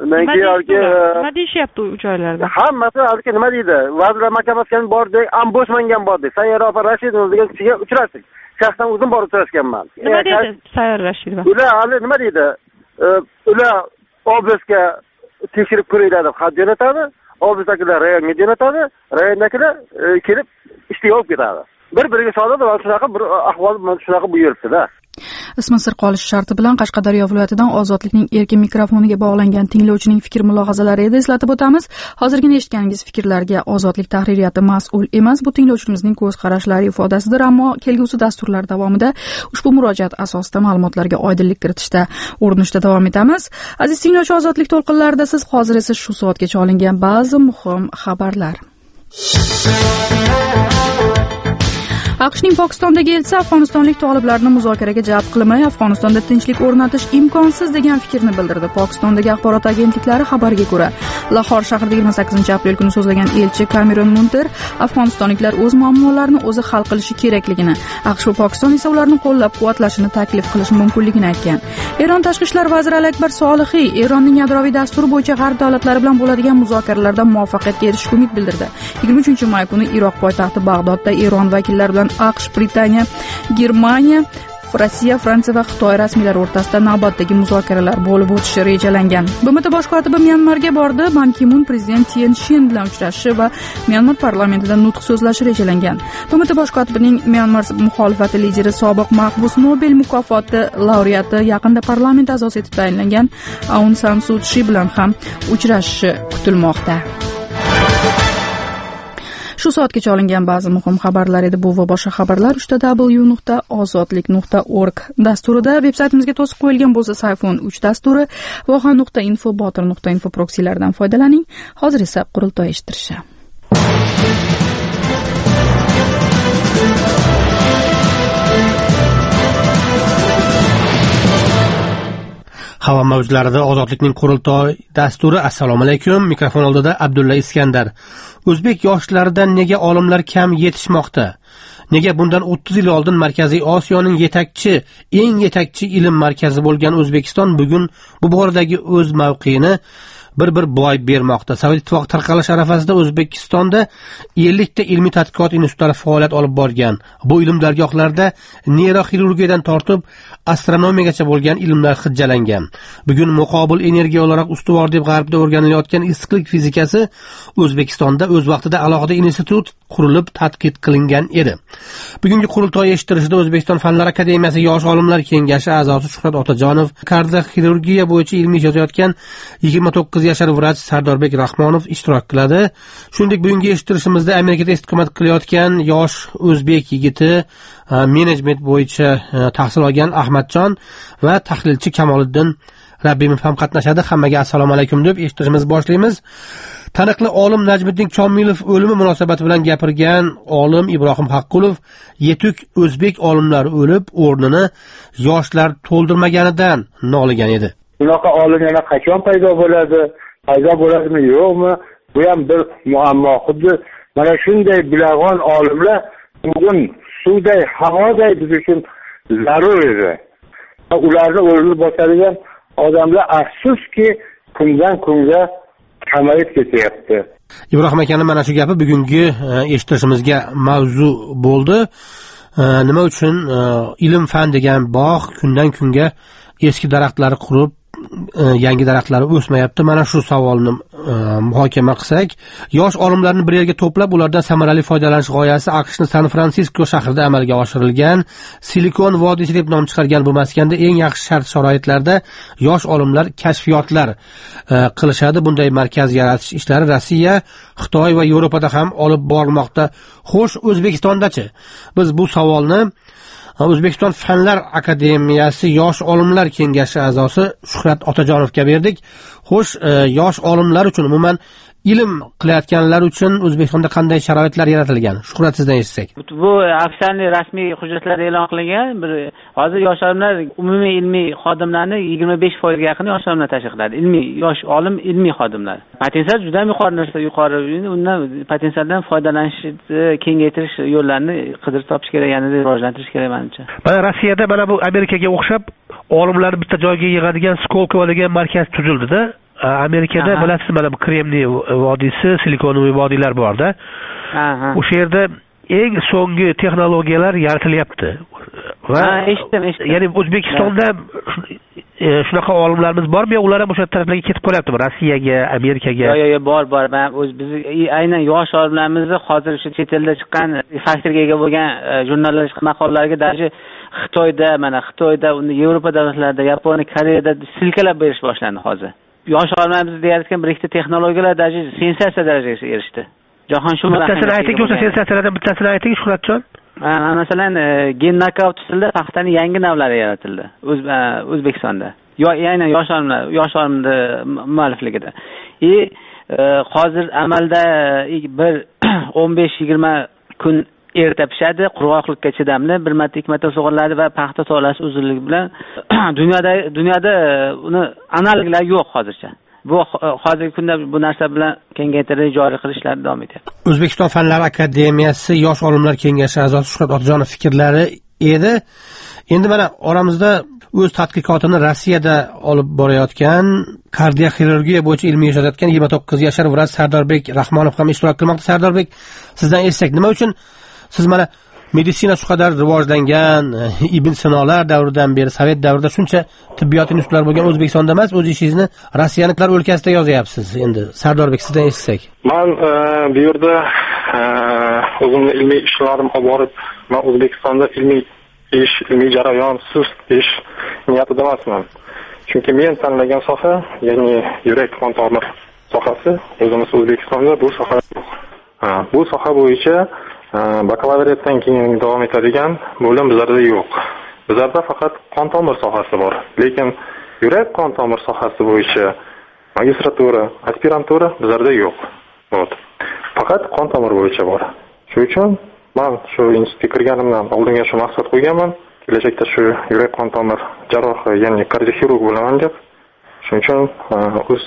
Nima deyishyapti u joylarda? Hammasi haligi nima deydi? Vazirlar mahkamasiga bordik, Ombudsmanga ham bordik. Sayyora opa Rashidova degan kishiga uchrashdik. Shaxsan o'zim borib uchrashganman. Nima dedi Sayyora Rashidova? Ular hali nima deydi? Ular oblastga tekshirib ko'ringlar deb xat jo'natadi. Oblastdagilar rayonga jo'natadi. Rayondagilar kelib ishga olib ketadi. Bir-biriga soladi va shunaqa bir ahvol shunaqa bu yuribdi-da. Ismi sir qolish sharti bilan Qashqadaryo viloyatidan ozodlikning erkin mikrofoniga bog'langan tinglovchining fikr-mulohazalari edi. Eslatib o'tamiz. Hozirgina eshitganingiz fikrlarga Ozodlik tahririyati mas'ul emas. Bu tinglovchimizning ko'z qarashlari ifodasidir, ammo kelgusi dasturlar davomida ushbu murojaat asosida ma'lumotlarga oydinlik kiritishda urinishda davom etamiz. Aziz tinglovchi, Ozodlik to'lqinlarida siz hozir esa shu soatgacha olingan ba'zi muhim xabarlar. AQShning Pokistondagi elchisi afg'onistonlik toliblarni muzokaraga jalb qilmay, Afg'onistonda tinchlik o'rnatish imkonsiz degan fikrni bildirdi. Pokistondagi axborot agentliklari xabariga ko'ra, Lahor shahrida 28-aprel kuni so'zlagan elchi Cameron Munter Afg'onistonliklar o'z muammolarini o'zi hal qilishi kerakligini, AQSh va Pokiston esa ularni qo'llab-quvvatlashini taklif qilishi mumkinligini aytgan. Eron tashqi ishlar vaziri Alakbar Solihiy Eronning yadroviy dasturi bo'yicha g'arb davlatlari bilan bo'ladigan muzokaralarda muvaffaqiyatga erishishga umid bildirdi. 23-may kuni Iroq poytaxti Bag'dodda Eron vakillari bilan AQSh, Britaniya, Germaniya, Rossiya, Fransiya va Xitoy rasmiylari o'rtasida navbatdagi muzokaralar bo'lib o'tishi rejalangan. BMT bosh kotibi Myanmarga bordi. Ban Ki-mun prezident Tien Shin bilan uchrashishi va Myanmar parlamentida nutq so'zlashi rejalangan. BMT bosh kotibining Myanmar muxolifati lideri, sobiq mahbus Nobel mukofoti laureati, yaqinda parlament a'zosi etib tayinlangan Aung San Suu Kyi bilan ham uchrashishi kutilmoqda. Shu soatgacha olingan ba'zi muhim xabarlar edi. Bu va boshqa xabarlar w.ozodlik.org dasturida, veb-saytimizga to'sib qo'yilgan bo'lsa iPhone 3 dasturi, voha.info, botir.info proksilardan foydalaning. Hozir esa qurultoy eshittirishi. Havo mavjlarida Ozodlikning qurultoy dasturi. Assalomu alaykum. Mikrofon oldida Abdulla Iskandar. O'zbek yoshlaridan nega olimlar kam yetishmoqda? Nega bundan 30 yil oldin Markaziy Osiyoning eng yetakchi ilm markazi bo'lgan O'zbekiston bugun bu boradagi o'z mavqeini bir boy bermoqda. Sovet ittifoqi tarqalish arafasida O'zbekistonda 50 ta ilmiy tadqiqot institutlari faoliyat olib borgan. Bu ilm dargohlarida neyroxirurgiyadan tortib astronomiyagacha bo'lgan ilmlar hujjalangan. Bugun muqobil energiya olarak ustuvor deb g'arbda o'rganilayotgan issiqlik fizikasi O'zbekistonda o'z vaqtida alohida institut qurilib tadqiq qilingan edi. Bugungi qurultoy eshittirishida O'zbekiston Fanlar akademiyasi yosh olimlar kengashi a'zosi Shuhrat Otajonov, kardioxirurgiya bo'yicha ilmiy yozayotgan 29 yashar vrach Sardorbek Rahmonov ishtirok qiladi. Shuningdek, bugungi eshittirishimizda Amerikada istiqomat qilayotgan yosh o'zbek yigiti, menejment bo'yicha tahsil olgan Ahmadjon va tahlilchi Kamoliddin Rabbimov ham qatnashadi. Hammaga assalomu alaykum deb eshittirishimizni boshlaymiz. Taniqli olim Najmiddin Komilov o'limi munosabati bilan gapirgan olim Ibrohim Haqqulov yetuk o'zbek olimlari o'lib, o'rnini yoshlar to'ldirmaganidan noligan edi. Bunaqa olim yana qachon paydo bo'ladi? Paydo bo'ladimi, yo'qmi? Bu ham bir muammo. Xuddi mana shunday bilag'on olimlar bugun suvday, havoday biz uchun zarur edi. Ularni o'rnini bosadigan odamlar afsuski kundan kunga kamayib ketyapti. Ibrohim akani mana shu gapi bugungi eshittirishimizga mavzu bo'ldi. Nima uchun ilm fan degan bog' kundan kunga eski daraxtlar qurib, yangi daraxtlar o'smayapti? Mana shu savolni muhokama qilsak, yosh olimlarni bir yerga to'plab, ulardan samarali foydalanish g'oyasi AQShning San-Fransisko shahrida amalga oshirilgan. Silikon vodiysi deb nom chiqargan bu maskanda eng yaxshi shart-sharoitlarda yosh olimlar kashfiyotlar qilishadi. Bunday markaz yaratish ishlari Rossiya, Xitoy va Yevropada ham olib borilmoqda. Xo'sh, O'zbekistondachi? Biz bu savolni O'zbekiston Fanlar akademiyasi yosh olimlar kengashi a'zosi Shuhrat Otajonovga berdik. Xo'sh, yosh olimlar uchun, umuman ilm qilayotganlar uchun O'zbekistonda qanday sharoitlar yaratilgan? Shuhrat, sizdan eshitsak. Bu AQShning rasmiy hujjatlarida e'lon qilingan. Hozir yosh olimlar umumiy ilmiy xodimlarni 25% ga yaqin yosh olimlar tashkil qiladi. Yosh olim ilmiy xodimlar. Potensial juda yuqori. Undan potensialdan foydalanishni kengaytirish yo'llarini qidirib topish kerak, yanada rivojlantirish kerak menimcha. Mana Rossiyada mana bu Amerikaga o'xshab olimlarni bitta joyga yig'adigan Skolkovo degan markaz tuzildi-da. Amerikada bilasiz, mana bu Kremniy vodiysi, silikonoviy vodiylar bor-da. O'sha yerda eng so'nggi texnologiyalar yaratilyapti. Va eshitdim. Ya'ni O'zbekistonda shunaqa olimlarimiz bormi, yo ular ham o'sha taraflarga ketib qolyaptimi? Rossiyaga, Amerikaga? Yo'q, bor. Biz aynan yosh olimlarimizni hozir shu chet elda chiqqan faktorga ega bo'lgan jurnalistik maqolalarga даже Xitoyda, unda Yevropa davlatlarida, Yaponiya, Koreyada silkalab berish boshlandi hozir. Yosh olimlarimiz deyotgan bir ikkita texnologiyalar даже sensatsiya darajasiga erishdi. Jahon shu bittasini ayting, o'sha sensatsiyalardan bittasini ayting, Shuhratjon. Masalan, gen nokaut usulida paxtaning yangi navlari yaratildi O'zbekistonda. Ya'ni yosh olimlar muallifligida. Hozir amalda bir 15-20 kun erta pishadi, qurg'oqlikka chidamli, bir marta, ikki marta sug'oriladi va paxta tolasi uzunligi bilan dunyoda uni analoglar yo'q hozircha. Bu hozirgi kunda bu narsa bilan kengaytirib joriy qilishlar davom etyapti. O'zbekiston Fanlar akademiyasi yosh olimlar kengashi a'zosi Shuhrat Otajonov fikrlari edi. Endi mana oramizda o'z tadqiqotini Rossiyada olib borayotgan, kardioxirurgiya bo'yicha ilmiy yozayotgan 29 yashar vrach Sardorbek Rahmonov ham ishtirok qilmoqda. Sardorbek, sizdan eshitsak, nima uchun siz mana meditsina shu qadar rivojlangan, Ibn Sinolar davridan beri, Sovet davrida shuncha tibbiyot institutlari bo'lgan O'zbekistonda emas, o'z ishingizni Rossiyaliklar o'lkasida yozyapsiz. Endi Sardorbek, sizdan eshitsak. Men bu yerda o'zimning ilmiy ishlarim olib borib, men O'zbekistonda ilmiy jarayon sust ish niyatida emasman. Chunki men tanlagan soha, ya'ni yurak qon tomir sohasi, o'zimiz O'zbekistonda bu soha yo'q. Bu soha bo'yicha bakalavriatdan keyin davom etadigan bo'lim bizlarda yo'q. Bizlarda faqat qon tomir sohasi bor. Lekin yurak qon tomir sohasi bo'yicha magistratura, aspirantura bizlarda yo'q. Faqat qon tomir bo'yicha bor. Shuning uchun men shu institutga kirganimdan oldinga shu maqsad qo'yganman. Kelajakda shu yurak qon tomir jarrohi, ya'ni kardioxirurg bo'laman deb. Shuning uchun o'z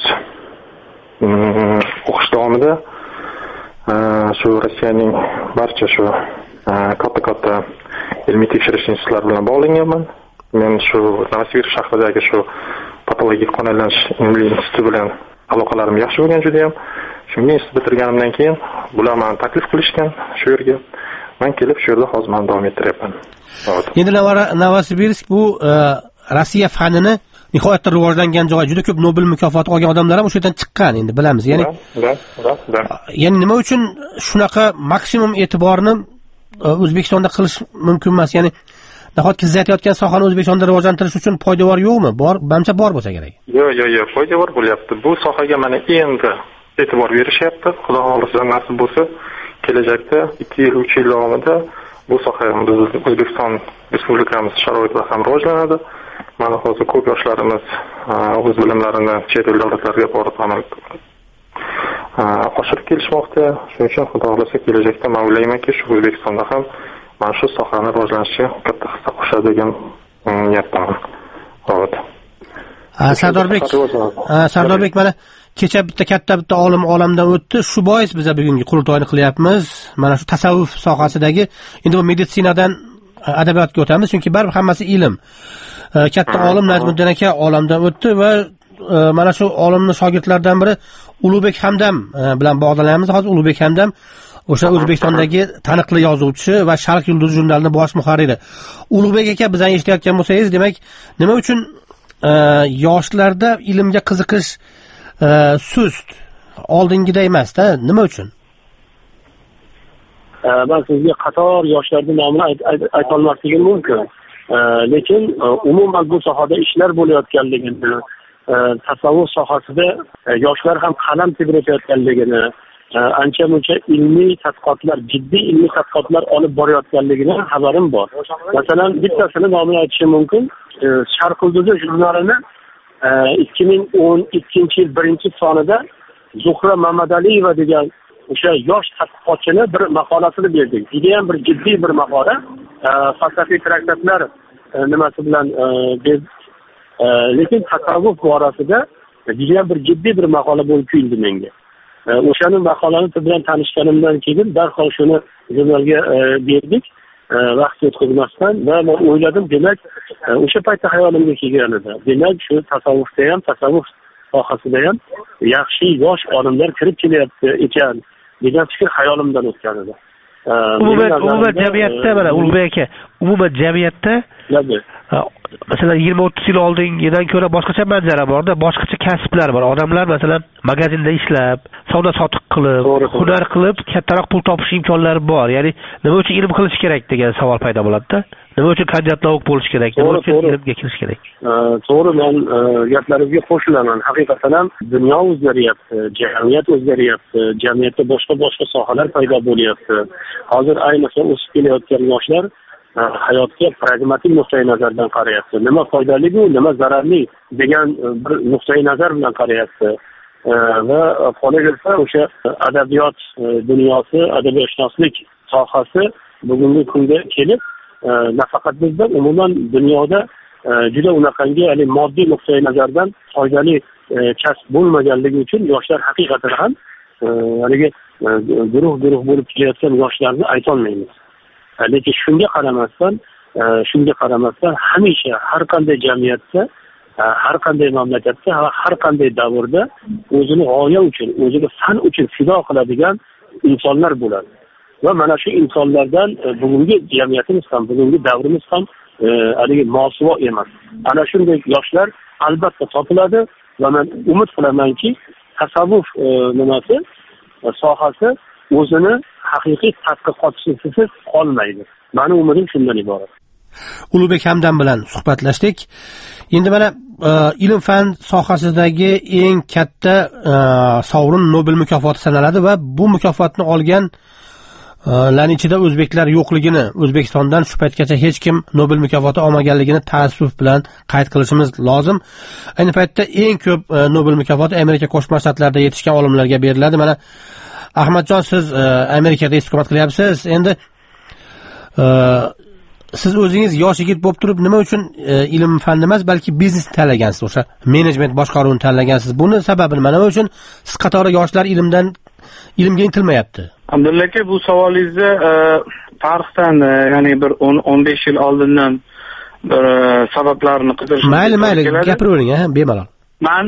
o'qish davomida shu Rossiyaning barcha shu katta ilmiy tekshirish institutlari bilan bog'langanman. Men shu Novosibirsk shahridagi shu patologik qon aylanish ilmiy instituti bilan aloqalarim yaxshi bo'lgan juda ham. Shunga institut bitirganimdan keyin bular meni taklif qilishgan shu yerga. Men kelib shu yerda hozir men davom ettiryapman. Endi Novosibirsk bu Rossiya fanini nihoyatda rivojlangan joy, juda ko'p Nobel mukofoti olgan odamlar ham o'sha yerdan chiqqan, endi bilamiz. Ya'ni nima uchun shunaqa maksimum e'tiborni O'zbekistonda qilish mumkin emas? Ya'ni nahotki siz aytayotgan sohani O'zbekistonda rivojlantirish uchun foydavor yo'qmi? Menimcha bor bo'lsa kerak. Yo'q, foydavor bo'lyapti. Bu sohaga mana endi e'tibor berishyapti. Xudo xolisa nasib bo'lsa, kelajakda 2 yil, 3 yil davomida bu soha O'zbekiston Respublikamiz sharoitida ham rivojlanadi. Mana hozir ko'p yoshlarimiz o'z bilimlarini chet el davlatlarga borib oshirib kelishmoqda. Shuning uchun xudo xolisa kelajakda men o'ylaymanki, shu O'zbekistonda ham mana shu sohani rivojlanishiga katta hissa qo'shadi degan niyatdaman. Sardorbek mana kecha katta olamdan o'tdi. Shu bois biz bugungi qurultoyni qilyapmiz. Mana shu tasavvuf sohasidagi, endi bu meditsinadan adabiyotga o'tamiz, chunki baribir hammasi ilm. Katta olim Najmiddin aka olamdan o'tdi va mana shu olimning shogirdlaridan biri Ulug'bek Hamdam bilan bog'lanamiz. Hozir Ulug'bek Hamdam o'sha O'zbekistondagi taniqli yozuvchi va Sharq yulduzi jurnalining bosh muharriri. Ulug'bek aka, bizdan eshitayotgan bo'lsangiz, demak, nima uchun yoshlarda ilmga qiziqish sust, oldingiday emas-da? Nima uchun? Men sizga qator yoshlarning nomini ayta olmasligim mumkin. Lekin umuman bu sohada ishlar bo'layotganligini, tasavvuf sohasida yoshlar ham qalam tebratayotganligini, ancha-muncha ilmiy tadqiqotlar, jiddiy ilmiy tadqiqotlar olib borayotganligini xabarim bor. Masalan, bittasini nomini aytishim mumkin. Sharq yulduzi jurnalini 2012-yil 1-sonida Zuhra Mamadaliyeva degan o'sha yosh tadqiqotchini bir maqolasini berdik. Juda ham bir jiddiy bir maqola, falsafiy traktatlar nimasi bilan lekin tasavvuf borasida juda ham bir jiddiy bir maqola bo'lib tuyuldi menga. O'shaning maqolani bilan tanishganimdan keyin darhol shuni jurnalga berdik, vaqt o'tkazmasdan, va men o'yladim, demak, o'sha paytda hayolimga kelgan edi. Demak, shu tasavvufda ham, tasavvuf sohasida ham yaxshi yosh olimlar kirib kelyapti ekan degan fikr hayolimdan o'tgan edi. Umuman jamiyatda, mana Ulug'bek aka, umuman jamiyatda masalan 20-30 yil oldingidan ko'ra boshqacha manzara borda, boshqacha kasblar bor. Odamlar masalan magazinda ishlab, savdo sotiq qilib, hunar qilib kattaroq pul topish imkonlari bor. Ya'ni nima uchun ilm qilish kerak degan savol paydo bo'ladi-da. Nima uchun kandidatlik bo'lish kerak? Nima uchun ilmga kirish kerak? To'g'ri, men gaplaringizga qo'shilaman. Haqiqatan ham dunyo o'zgaryapti, jamiyat o'zgaryapti, jamiyatda boshqa sohalar paydo bo'lyapti. Hozir ayniqsa o'sib kelayotgan yoshlar hayotga pragmatik nuqtai nazardan qarayapti. Nima foydali-ku, nima zararli degan bir nuqtai nazar bilan qarayapti. Va qolaversa o'sha adabiyot dunyosi, adabiyotshunoslik sohasi bugungi kunda kelib, nafaqat bizda, umuman dunyoda juda unaqangi, ya'ni moddiy nuqtai nazardan foydali kasb bo'lmaganligi uchun yoshlar haqiqatan ham haligi guruh bo'lib kelayotgan yoshlarni aytolmaymiz. Lekin shunga qaramasdan hamisha har qanday jamiyatda, har qanday mamlakatda va har qanday davrda o'zini g'oya uchun, o'zini fan uchun fido qiladigan insonlar bo'ladi. Va mana shu insonlardan bugungi jamiyatimiz ham, bugungi davrimiz ham haligi mosuvo emas. Ana shunday yoshlar albatta topiladi va men umid qilamanki, tasavvuf sohasi o'zini haqiqiy tadqiqotchisiz qolmaydi. Meni umidim shundan iborat. Ulug'bek Hamdam bilan suhbatlashdik. Endi mana ilm-fan sohasidagi eng katta sovrin Nobel mukofoti sanaladi va bu mukofotni olgan larning ichida o'zbeklar yo'qligini, O'zbekistondan shu paytgacha hech kim Nobel mukofoti olmaganligini ta'assuf bilan qayd qilishimiz lozim. Ayni paytda eng ko'p Nobel mukofoti Amerika Qo'shma Shtatlarida yetishgan olimlarga beriladi. Mana Ahmadjon, siz Amerikada istiqomat qilyapsiz. Endi siz o'zingiz yosh yigit bo'lib turib, nima uchun ilm fan emas, balki biznesni tanlagansiz, o'sha menejment boshqaruvni tanlagansiz? Buni sababi nima? Nima uchun siz qatori yoshlar ilmga intilmayapti? Abdulla aka, bu savolingizni tarixdan, ya'ni bir 10-15 yil oldindan bir sabablarini qidirish. Mayli, gapiravering, bemalol. Men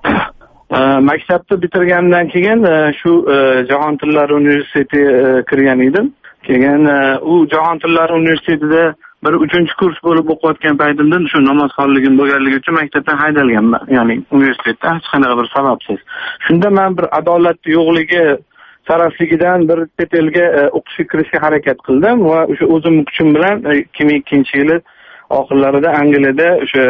maktabni bitirgandan keyin shu Jahon tillari universitetiga kirgan edim. Keyin u Jahon tillari universitetida bir 3-kurs bo'lib o'qiyotgan paytimda shu namozxonligim bo'lganligi uchun maktabdan haydalganman, ya'ni universitetdan hech qanaqa bir sababsiz. Shunda men bir adolat yo'qligi sarafligidan bir chet elga o'qishga kirishga harakat qildim va o'sha o'zim kuchim bilan 2002-yili oxirlarida Angliyada o'sha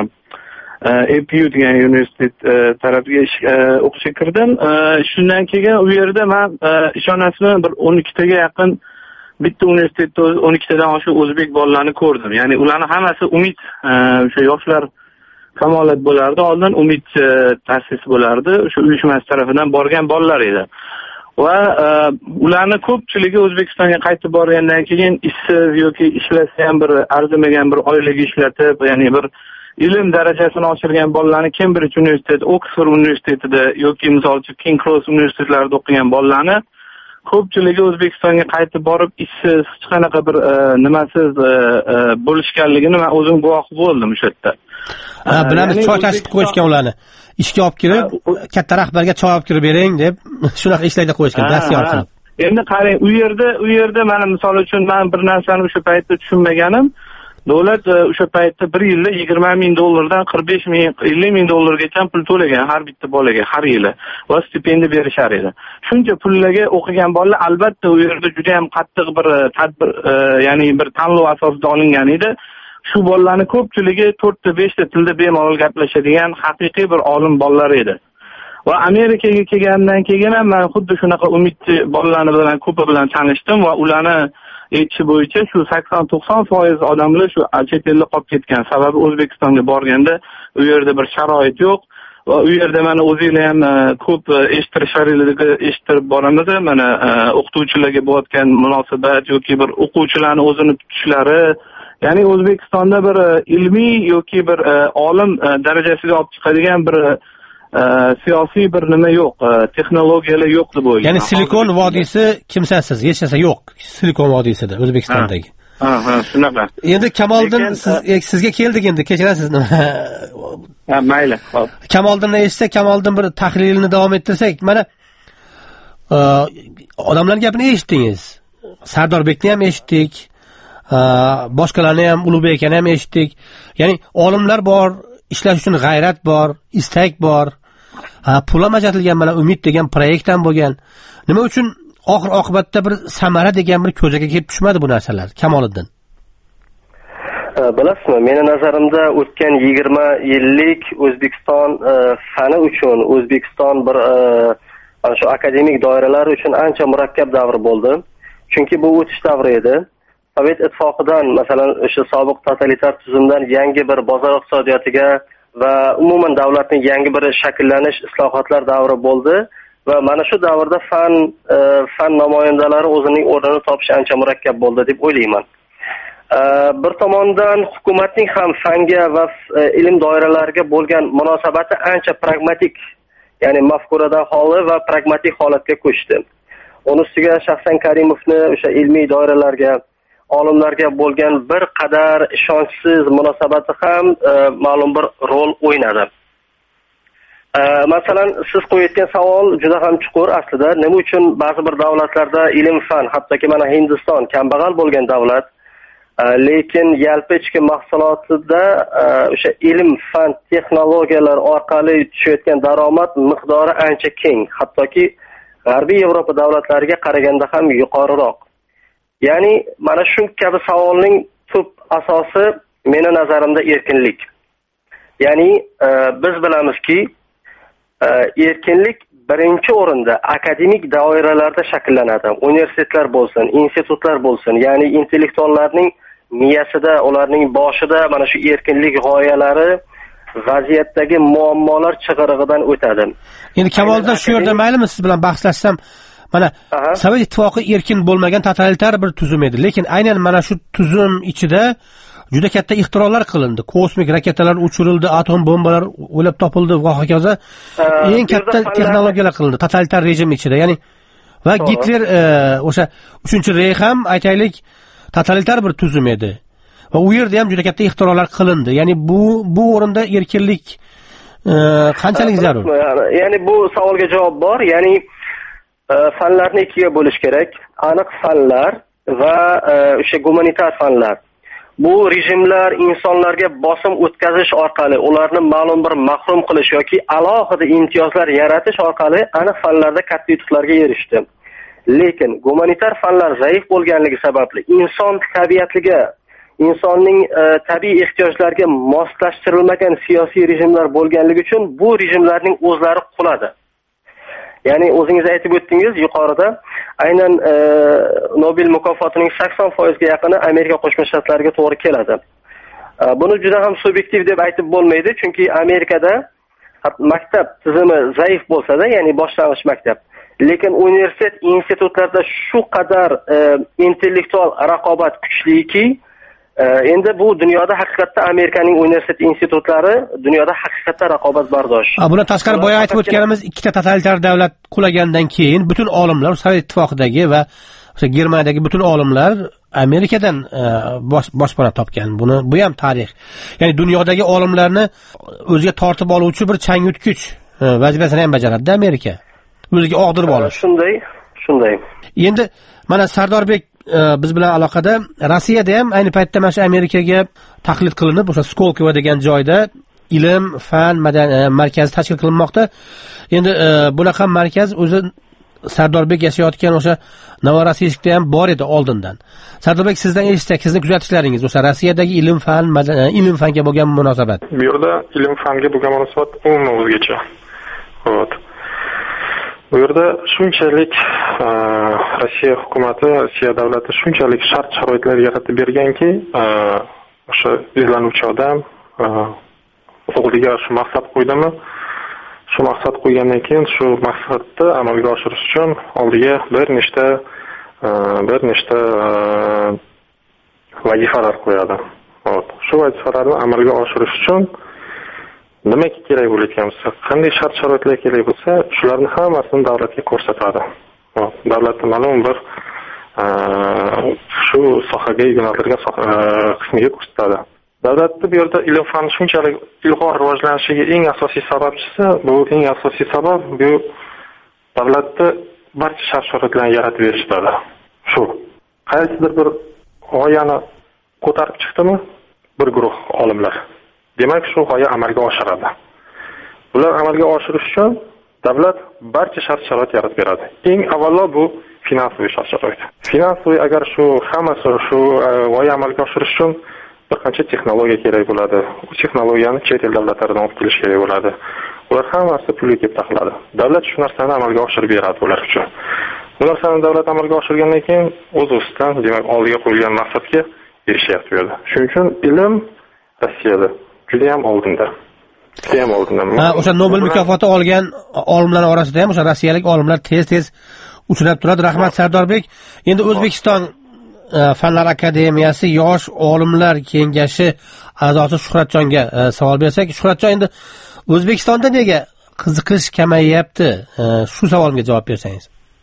APU degan universitet tarafiga o'qishga kirdim. Shundan keyin u yerda men ishonasizmi bir 12 taga yaqin bitta universitetda 12 tadan oshiq o'zbek bolalarni ko'rdim. Ya'ni ularning hammasi umid o'sha yoshlar kamolat bo'lardi. Oldin umid ta'sis bo'lardi. O'sha uyushmasi tarafidan borgan bolalar edi. Va ularning ko'pchiligi O'zbekistonga qaytib borgandan keyin ishsiz yoki ishlasa ham bir arzimagan bir oilaga ishlatib, ya'ni bir ilm darajasini oshirgan bolalarni Cambridge universiteti, Oxford universitetida yoki misol uchun King Cross universitetlarida o'qigan bolalarni ko'pchiligi O'zbekistonga qaytib borib ishsiz, hech qanaqa bir nimasiz bo'lishganligini men o'zim guvohi bo'ldim o'sha yerda. Bilamiz, choy tashib qo'yishgan ularni. Ishga olib kirib, katta rahbarga choy olib kirib bering deb, shunaqa ishlarda qo'yishgan, dastyor qilib. Endi qarang, u yerda mana misol uchun men bir narsani o'sha paytda tushunmaganim, davlat o'sha paytda bir yilda $20,000 dan $45,000-$50,000gacha pul to'lagan har bitta bolaga har yili va stipendiya berishar edi. Shuncha pullarga o'qigan bolalar albatta u yerda juda ham qattiq bir tadbir, ya'ni bir tanlov asosida olingan edi. Shu bolalarni ko'pchiligi 4-5 ta tilda bemalol gaplashadigan haqiqiy bir olim bolalar edi. Va Amerikaga kelgandan keyin ham men xuddi shunaqa umidli bolalar bilan ko'pi bilan tanishdim va ularni aytishi bo'yicha shu 80-90% odamlar shu chet elda qolib ketgan. Sababi O'zbekistonga borganda u yerda bir sharoit yo'q va u yerda mana o'zinglar ham ko'p eshittirib boramiz. Mana o'qituvchilarga bo'layotgan munosabat yoki bir o'quvchilarning o'zini tutishlari, ya'ni O'zbekistonda bir ilmiy yoki bir olim darajasiga olib chiqadigan bir siyosiy bir nima yo'q, texnologiyalar yo'q deb o'ylayman. Ya'ni Silikon vodiysi kimsasiz, hech narsa yo'q Silikon vodiysida O'zbekistondagi. Shunaqa. Endi Kamoliddin sizga keldik endi, kechirasiz nima? Mayli, xo'p. Kamoliddinni eshitsak, Kamoliddin bir tahlilini davom ettirsak, mana odamlar gapini eshitdingiz. Sardorbekni ham eshitdik. Boshqalarni ham, Ulug'bek akani ham eshitdik. Ya'ni olimlar bor, ishlash uchun g'ayrat bor, istak bor. Pul ham ajratilgan, mana Umid degan proyekt ham bo'lgan. Nima uchun oxir oqibatda bir samara degan bir ko'zaga kelib tushmadi bu narsalar, Kamoliddin? Bilasizmi, meni nazarimda o'tgan 20 yillik O'zbekiston fani uchun, O'zbekiston bir ana shu akademik doiralar uchun ancha murakkab davr bo'ldi. Chunki bu o'tish davri edi. Sovet ittifoqidan, masalan, o'sha sobiq totalitar tuzumdan yangi bir bozor iqtisodiyotiga va umuman davlatning yangi bir shakllanish, islohotlar davri bo'ldi va mana shu davrda fan namoyandalari o'zining o'rnini topish ancha murakkab bo'ldi deb o'ylayman. Bir tomondan hukumatning ham fanga va ilm doiralariga bo'lgan munosabati ancha pragmatik, ya'ni mafkuradan xoli va pragmatik holatga ko'chdi. Uni ustiga shaxsan Karimovni o'sha ilmiy doiralarga, olimlarga bo'lgan bir qadar ishonchsiz munosabati ham ma'lum bir rol o'ynadi. Masalan, siz qo'yayotgan savol juda ham chuqur aslida. Nima uchun ba'zi bir davlatlarda ilm-fan, hattoki mana Hindiston kambag'al bo'lgan davlat, lekin yalpi ichki mahsulotida o'sha ilm-fan texnologiyalar orqali tushayotgan daromad miqdori ancha keng, hattoki G'arbiy Yevropa davlatlariga qaraganda ham yuqoriroq. Ya'ni mana shu kabi savolning tub asosi meni nazarimda erkinlik. Ya'ni biz bilamizki, erkinlik birinchi o'rinda akademik doiralarda shakllanadi. Universitetlar bo'lsin, institutlar bo'lsin, ya'ni intellektuallarning miyasida, ularning boshida mana shu erkinlik g'oyalari vaziyatdagi muammolar chig'irig'idan o'tadi. Endi Kamoliddin, shu yerda maylimi siz bilan bahslashsam, mana Sovet ittifoqi erkin bo'lmagan totalitar bir tuzum edi, lekin aynan mana shu tuzum ichida juda katta ixtirolar qilindi. Kosmik raketalar uchirildi, atom bombalar o'ylab topildi va hokazo. Eng katta texnologiyalar qilindi totalitar rejim ichida. Ya'ni va Gitler o'sha 3-Reyx ham aytaylik totalitar bir tuzum edi. Va u yerda ham juda katta ixtirolar qilindi. Ya'ni bu o'rinda erkinlik qanchalik zarur? Ya'ni bu savolga javob bor. Ya'ni fanlarni ikkiga bo'lish kerak. Aniq fanlar va o'sha gumanitar fanlar. Bu rejimlar insonlarga bosim o'tkazish orqali, ularni ma'lum bir mahrum qilish yoki alohida imtiyozlar yaratish orqali aniq fanlarda katta yutuqlarga erishdi. Lekin gumanitar fanlar zaif bo'lganligi sababli inson tabiatiga, insonning tabiiy ehtiyojlariga moslashtirilmagan siyosiy rejimlar bo'lganligi uchun bu rejimlarning o'zlari quladi. Ya'ni o'zingiz aytib o'tdingiz yuqorida, aynan Nobel mukofotining 80% ga yaqini Amerika Qo'shma Shtatlariga to'g'ri keladi. Buni juda ham subyektiv deb aytib bo'lmaydi, chunki Amerikada maktab tizimi zaif bo'lsa-da, ya'ni boshlang'ich maktab, lekin universitet, institutlarda shu qadar intellektual raqobat kuchliki, endi bu dunyoda haqiqatda Amerikaning universitet institutlari dunyoda haqiqatda raqobatbardosh. Buni tashqari boya aytib o'tganimiz ikkita totalitar davlat qulagandan keyin butun olimlar Sovet ittifoqidagi va o'sha Germaniyadagi butun olimlar Amerikadan boshpana topgan. Bu ham tarix. Ya'ni dunyodagi olimlarni o'ziga tortib oluvchi bir changyutgich vazifasini ham bajaradi Amerika. O'ziga og'dirib olish. Shunday. Endi mana Sardorbek biz bilan aloqada. Rossiyada ham ayni paytda mana shu Amerikaga taqlid qilinib, o'sha Skolkovo degan joyda ilm, fan, markazi tashkil qilinmoqda. Endi bunaqa markaz o'zi Sardorbek yashayotgan o'sha Novorossiyskda ham bor edi oldindan. Sardorbek, sizdan eshitsak, sizning kuzatishlaringiz o'sha Rossiyadagi ilm fanga bo'lgan munosabat. Bu yerda ilm fanga bo'lgan munosabat umuman o'zgacha. Xo'p. Bu yerda shunchalik Rossiya hukumati, Rossiya davlati shunchalik shart-sharoitlar yaratib berganki, o'sha izlanuvchi odam o'g'liga shu maqsad qo'ydimi, shu maqsad qo'ygandan keyin shu maqsadni amalga oshirish uchun oldiga bir nechta vazifalar qo'yadi. Shu vazifalarni amalga oshirish uchun nima kerak bo'layotgan bo'lsa, qanday shart-sharoitlar kerak bo'lsa, shularni hammasini davlatga ko'rsatadi. Davlatning ma'lum bir shu sohaga yo'naltirilgan qismiga ko'rsatadi. Davlatda bu yerda ilm fan shunchalik ilg'or rivojlanishiga eng asosiy sababchisi, bu davlatda barcha shart-sharoitlarni yaratib berishadi. Shu qaysidir bir g'oyani ko'tarib chiqdimi, bir guruh olimlar. Demak, shu g'oya amalga oshiradi. Bular amalga oshirish uchun davlat barcha shart-sharoit yaratib beradi. Eng avvalo bu finansiy shart-sharoit. Finansiy agar shu hammasi shu g'oya amalga oshirish uchun bir qancha texnologiya kerak bo'ladi. Bu texnologiyani chet el davlatlaridan olib kelish kerak bo'ladi. Ular hammasi pulga kelib taqiladi. Davlat shu narsani amalga oshirib beradi ular uchun. Bu narsani davlat amalga oshirgandan keyin o'z-o'zidan, demak, oldiga qo'yilgan maqsadga erishyapti bu yerda. Shuning uchun ilm Rossiyada juda ham oldinda. O'sha Nobel mukofoti olgan olimlar orasida ham o'sha rossiyalik olimlar tez uchrab turadi. Rahmat Sardorbek. Endi O'zbekiston Fanlar akademiyasi yosh olimlar kengashi a'zosi Shuhratjonga savol bersak, Shuhratjon, endi O'zbekistonda nega qiziqish kamayyapti? Shu savolimga javob bersangiz.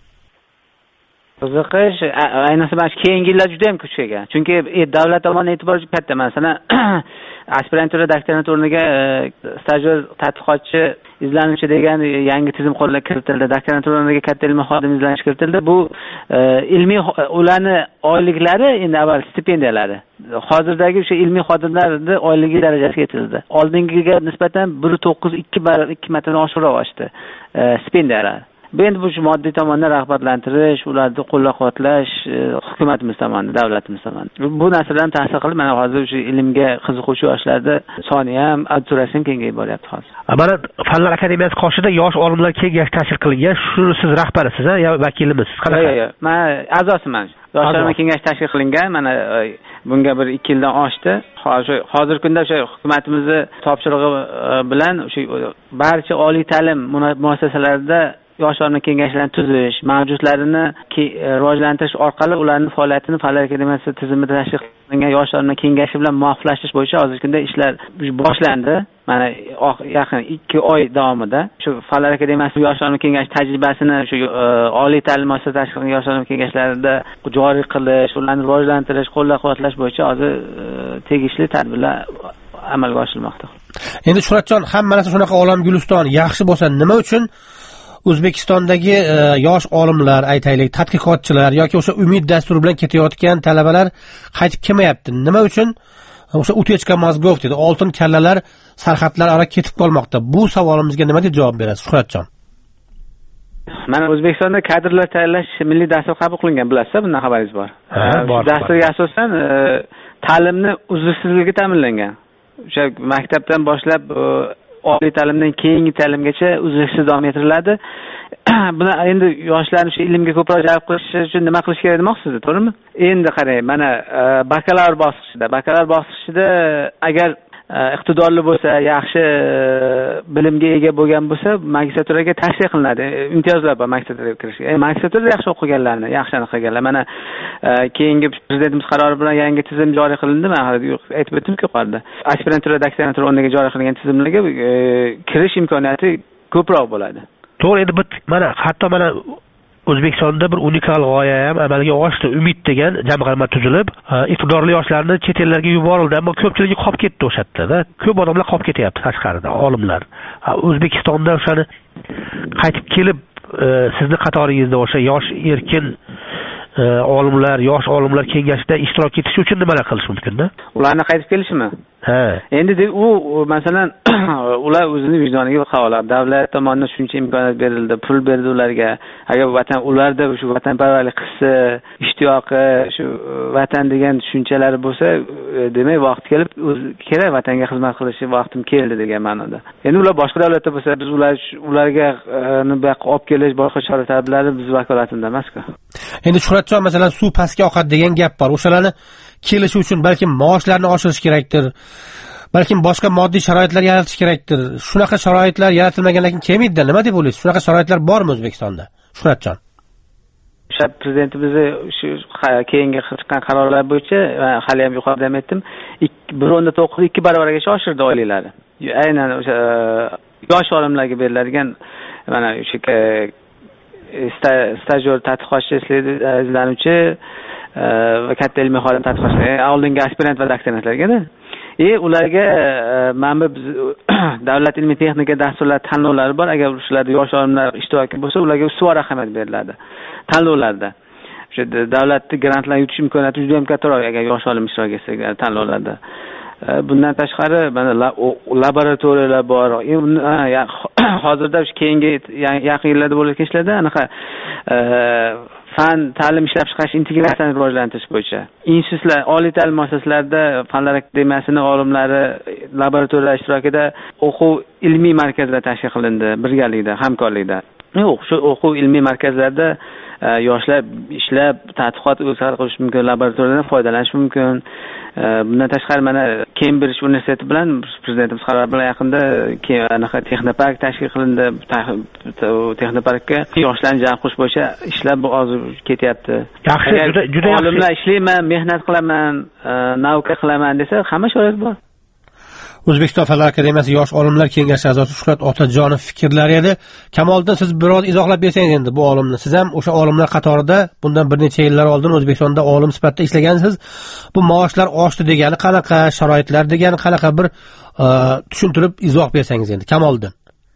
Qiziqish ayniqsa mana keyingi yillar juda ham kuchaygan. Chunki davlat tomonidan e'tibor juda katta. Masalan, aspirantura doktoranturaga stajyor tadqiqotchi izlanuvchi degan yangi tizim qo'lga kiritildi. Doktoranturaga katta ilmiy xodim izlanish kiritildi. Bu ilmiy ularni oyliklari endi avval stipendiyalari. Hozirdagi o'sha ilmiy xodimlarning oyligi darajasiga yetildi. Oldingiga nisbatan 1.9-2 martadan oshiqroq oshdi stipendiyalar. Endi bu moddiy tomondan rag'batlantirish, ularni qo'llab-quvvatlash hukumatimiz tomonidan, davlatimiz tomonidan. Bu narsalardan ta'sir qilib, mana hozir shu ilmga qiziquvchi yoshlarda soni ham, auditoriyasi ham kengayib boryapti hozir. Mana Fanlar akademiyasi qoshida yosh olimlar kengashi tashkil qilingan. Shuni siz rahbarisiz, yo vakilimisiz? Qanaqa? Yo'q, men a'zosiman. Yoshlar kengashi tashkil qilingan. Mana bunga bir 2 yildan oshdi. Hozirgi kunda o'sha hukumatimiz topshirig'i bilan o'sha barcha oliy ta'lim muassasalarida yosh olimlar kengashlarini tuzish, mavjudlarini rivojlantirish orqali ularning faoliyatini Fanlar akademiyasi tizimida tashkil qilingan yosh olimlar kengashi bilan muvofiqlashtirish bo'yicha hozirgi kunda ishlar boshlandi. Mana yaqin 2 oy davomida shu Fanlar akademiyasi yosh olimlar kengashi tajribasini shu oliy ta'lim muassasasida tashkil qilingan yosh olimlar kengashlarida joriy qilish, ularni rivojlantirish, qo'llab-quvvatlash bo'yicha hozir tegishli tadbirlar amalga oshirilmoqda. Endi Shuhratjon, hamma narsa shunaqa olam guliston yaxshi bo'lsa, nima uchun O'zbekistondagi yosh olimlar, aytaylik, tadqiqotchilar yoki o'sha umid dasturi bilan ketayotgan talabalar qaytib kelmayapti? Nima uchun o'sha utechka mozgov dedi, oltin kallalar sarhadlar aro ketib qolmoqda? Bu savolimizga nima deb javob berasiz, Shuhratjon? Mana O'zbekistonda kadrlar tayyorlash milliy dastur qabul qilingan, bilasizmi? Bundan xabaringiz bor. Dasturga asosan ta'limni uzluksizligi ta'minlangan. O'sha maktabdan boshlab oliy ta'limdan keyingi ta'limgacha uzluksiz davom ettiriladi. Buni endi yoshlarni shu ilmga ko'proq jalb qilish uchun nima qilish kerak demoqchisiz, to'g'rimi? Endi qarang, mana bakalavr bosqichida agar iqtidorli bo'lsa, yaxshi bilimga ega bo'lgan bo'lsa, magistraturaga tavsiya qilinadi. Imtiyozlar bor magistraturaga kirishga. Magistraturada yaxshi o'qiganlarni, yaxshi aniqlaganlar. Mana keyingi prezidentimiz qarori bilan yangi tizim joriy qilindi. Men aytib o'tdim-ku yuqorida. Aspirantura, doktorantura o'rniga joriy qilingan tizimlarga kirish imkoniyati ko'proq bo'ladi. To'g'ri, endi mana hatto mana O'zbekistonda bir unikal g'oya ham amalga oshdi. Umid degan jamg'arma tuzilib, iqtidorli yoshlarni chet ellarga yuborildi, ammo ko'pchiligi qolib ketdi o'sha yerda. Ko'p odamlar qolib ketyapti tashqarida, olimlar. O'zbekistonda o'shani qaytib kelib, sizni qatoringizda o'sha yosh erkin olimlar, yosh olimlar kengashida ishtirok etish uchun nimalar qilish mumkin-da? Ularni qaytib kelishimi? Ha. Endi u masalan ular o'zining vijdoniga havola. Davlat tomonidan shuncha imkoniyat berildi, pul berdi ularga. Agar vatan ularda shu vatanparvarlik hissi, ishtiyoqi, shu vatan degan tushunchalari bo'lsa, demak vaqt kelib kerak vatanga xizmat qilishi vaqtim keldi degan ma'noda. Endi ular boshqa davlatda bo'lsa, biz ularga bu yoqqa olib kelish, boshqa chora-tadbirlar biz vakolatimizda emas-ku. Endi Shuhratjon, masalan, suv pastga oqadi degan gap bor. O'shalarni kelishi uchun balki maoshlarni oshirish kerakdir. Balki boshqa moddiy sharoitlar yaratish kerakdir. Shunaqa sharoitlar yaratilmagandan keyin kelmaydi-da. Nima deb o'ylaysiz? Shunaqa sharoitlar bormi O'zbekistonda? Shuhratjon. O'sha prezidentimiz shu keyingi chiqqan qarorlar bo'yicha hali ham yuqorida ham aytdim, 1.9 2 barobargacha oshirdi oyliklari. Aynan o'sha yosh olimlarga beriladigan mana o'sha stajyor tadqiqotchi, izlanuvchi va katta ilmiy xodim tadqiqotchi, oldingi aspirant va doktorantlarga-da. Ularga mana biz davlat ilmiy texnika dasturlari tanlovlari bor. Agar shularda yosh olimlar ishtiroki bo'lsa, ularga ustuvor ahamiyat beriladi. Tanlovlarda o'sha davlatning grantlarni yutish imkoniyati juda ham kattaroq agar yosh olim ishtirok etsa tanlovlarda. Bundan tashqari mana laboratoriyalar bor. Hozirda keyingi yaqin yillarda bo'layotgan ishlarda anaqa fan ta'lim ishlab chiqarish integratsiyasini rivojlantirish bo'yicha institutlar, oliy ta'lim muassasalarida Fanlar akademiyasining olimlari laboratoriyalar ishtirokida o'quv ilmiy markazlar tashkil qilindi, birgalikda, hamkorlikda. Shu o'quv ilmiy markazlarda yoshlar ishlab tadqiqot o'zlari qilish mumkin, laboratoriyadan foydalanish mumkin. Bundan tashqari mana Cambridge universiteti bilan prezidentimiz qarori bilan yaqinda anaqa texnopark tashkil qilindi. Texnoparkka yoshlarni jalb qilish bo'yicha ishlar hozir ketyapti. Yaxshi, juda yaxshi. Olimlar ishlayman, mehnat qilaman, nauka qilaman desa, hamma sharoit bor. O'zbekiston Fanlar akademiyasi yosh olimlar kengashi a'zosi Shuhrat Otajonov fikrlari edi. Kamoliddin, siz biroz izohlab bersangiz endi bu olimni. Siz ham o'sha olimlar qatorida bundan bir necha yillar oldin O'zbekistonda olim sifatida ishlagansiz. Bu maoshlar oshdi degani qanaqa, sharoitlar degani qanaqa, bir tushuntirib izoh bersangiz endi Kamoliddin.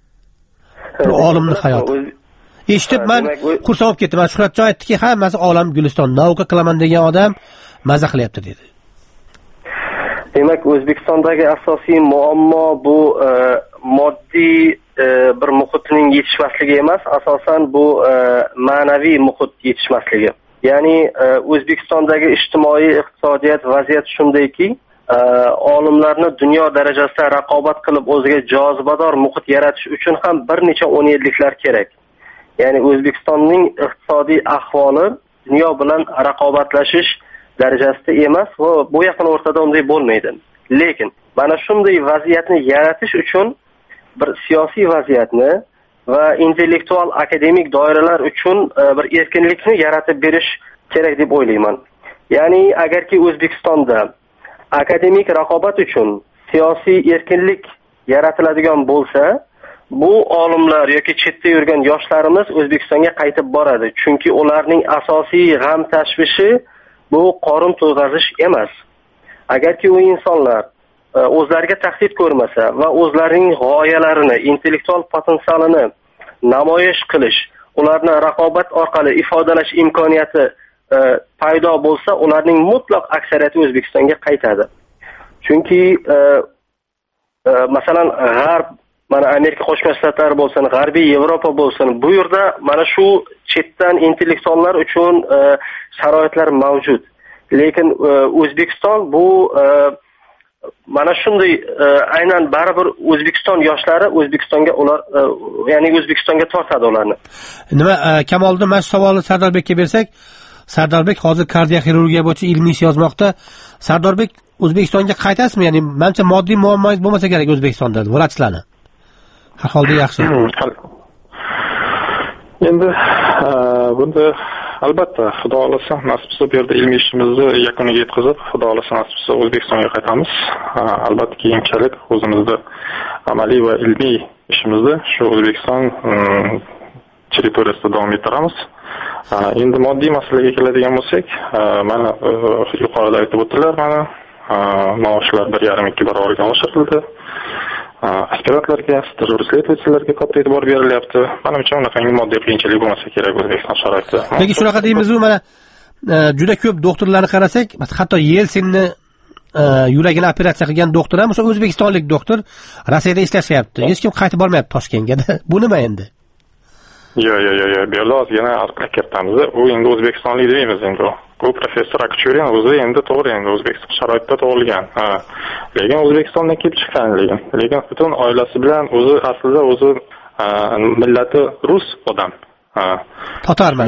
Bu olimning hayoti. Eshitib men xursand bo'lib ketdim. Shuhratjon aytdiki, hammasi olam guliston, nauka qilaman degan odam maza qilyapti dedi. Demak, O'zbekistondagi asosiy muammo bu moddiy bir muhitning yetishmasligi emas, asosan bu ma'naviy muhit yetishmasligi. Ya'ni O'zbekistondagi ijtimoiy iqtisodiyot vaziyati shundayki, olimlarni dunyo darajasida raqobat qilib o'ziga jozibador muhit yaratish uchun ham bir necha 10 yilliklar kerak. Ya'ni O'zbekistonning iqtisodiy ahvoli dunyo bilan raqobatlashish darajasida emas va bu yaqin o'rtada unday bo'lmaydi. Lekin mana shunday vaziyatni yaratish uchun bir siyosiy vaziyatni va intellektual akademik doiralar uchun bir erkinlikni yaratib berish kerak deb o'ylayman. Ya'ni agarki O'zbekistonda akademik raqobat uchun siyosiy erkinlik yaratiladigan bo'lsa, bu olimlar yoki chetda yurgan yoshlarimiz O'zbekistonga qaytib boradi. Chunki ularning asosiy g'am tashvishi bu qorin to'yg'azish emas. Agarki u insonlar o'zlariga tahdid ko'rmasa va o'zlarining g'oyalarini, intellektual potensialini namoyish qilish, ularni raqobat orqali ifodalash imkoniyati paydo bo'lsa, ularning mutlaq aksariyati O'zbekistonga qaytadi. Chunki masalan G'arb, mana Amerika Qo'shma Shtatlari bo'lsin, G'arbiy Yevropa bo'lsin, bu yerda mana shu chetdan intellektuallar uchun sharoitlar mavjud. Lekin O'zbekiston bu mana shunday aynan baribir O'zbekiston yoshlari O'zbekistonga ular ya'ni O'zbekistonga tortadi ularni. Nima Kamoliddin, mana shu savolni Sardorbekka bersak, Sardorbek hozir kardioxirurgiya bo'yicha ilmiy ish yozmoqda. Sardorbek, O'zbekistonga qaytasizmi? Ya'ni menimcha moddiy muammongiz bo'lmasa kerak O'zbekistonda vrachlarni. Har holda yaxshi. Endi bunda albatta Xudo xolasa nasib qilsa bu yerda ilmiy ishimizni yakuniga yetkazib, Xudo xolasa nasib qilsa O'zbekistonga qaytamiz. Albatta keyinchalik o'zimizda amaliy va ilmiy ishimizni shu O'zbekiston territoriyasida davom ettiramiz. Endi moddiy masalaga keladigan bo'lsak, mana yuqorida aytib o'tdilar, mana maoshlar 1,5-2 barobarga oshirildi. Aspirantlarga, stajyor-islovchilarga katta e'tibor berilyapti. Menimcha unaqangi moddiy qiyinchilik bo'lmasa kerak O'zbekiston sharoitida. Lekin shunaqa deymiz-ku, mana juda ko'p doktorlarni qarasak, hatto Yelsinni yuragini operatsiya qilgan doktor ham o'sha o'zbekistonlik doktor Rossiyada ishlashyapti. Hech kim qaytib bormayapti Toshkentga. Bu nima endi? Yo'q, bu yerda ozgina aniqlik kiritamiz. U endi o'zbekistonlik deymiz endi. Bu professor Akchurin o'zi endi to'g'ri endi O'zbekiston sharoitida tug'ilgan. Lekin O'zbekistondan kelib chiqqan lekin butun oilasi bilan o'zi aslida o'zi millati rus odam. Tatarman.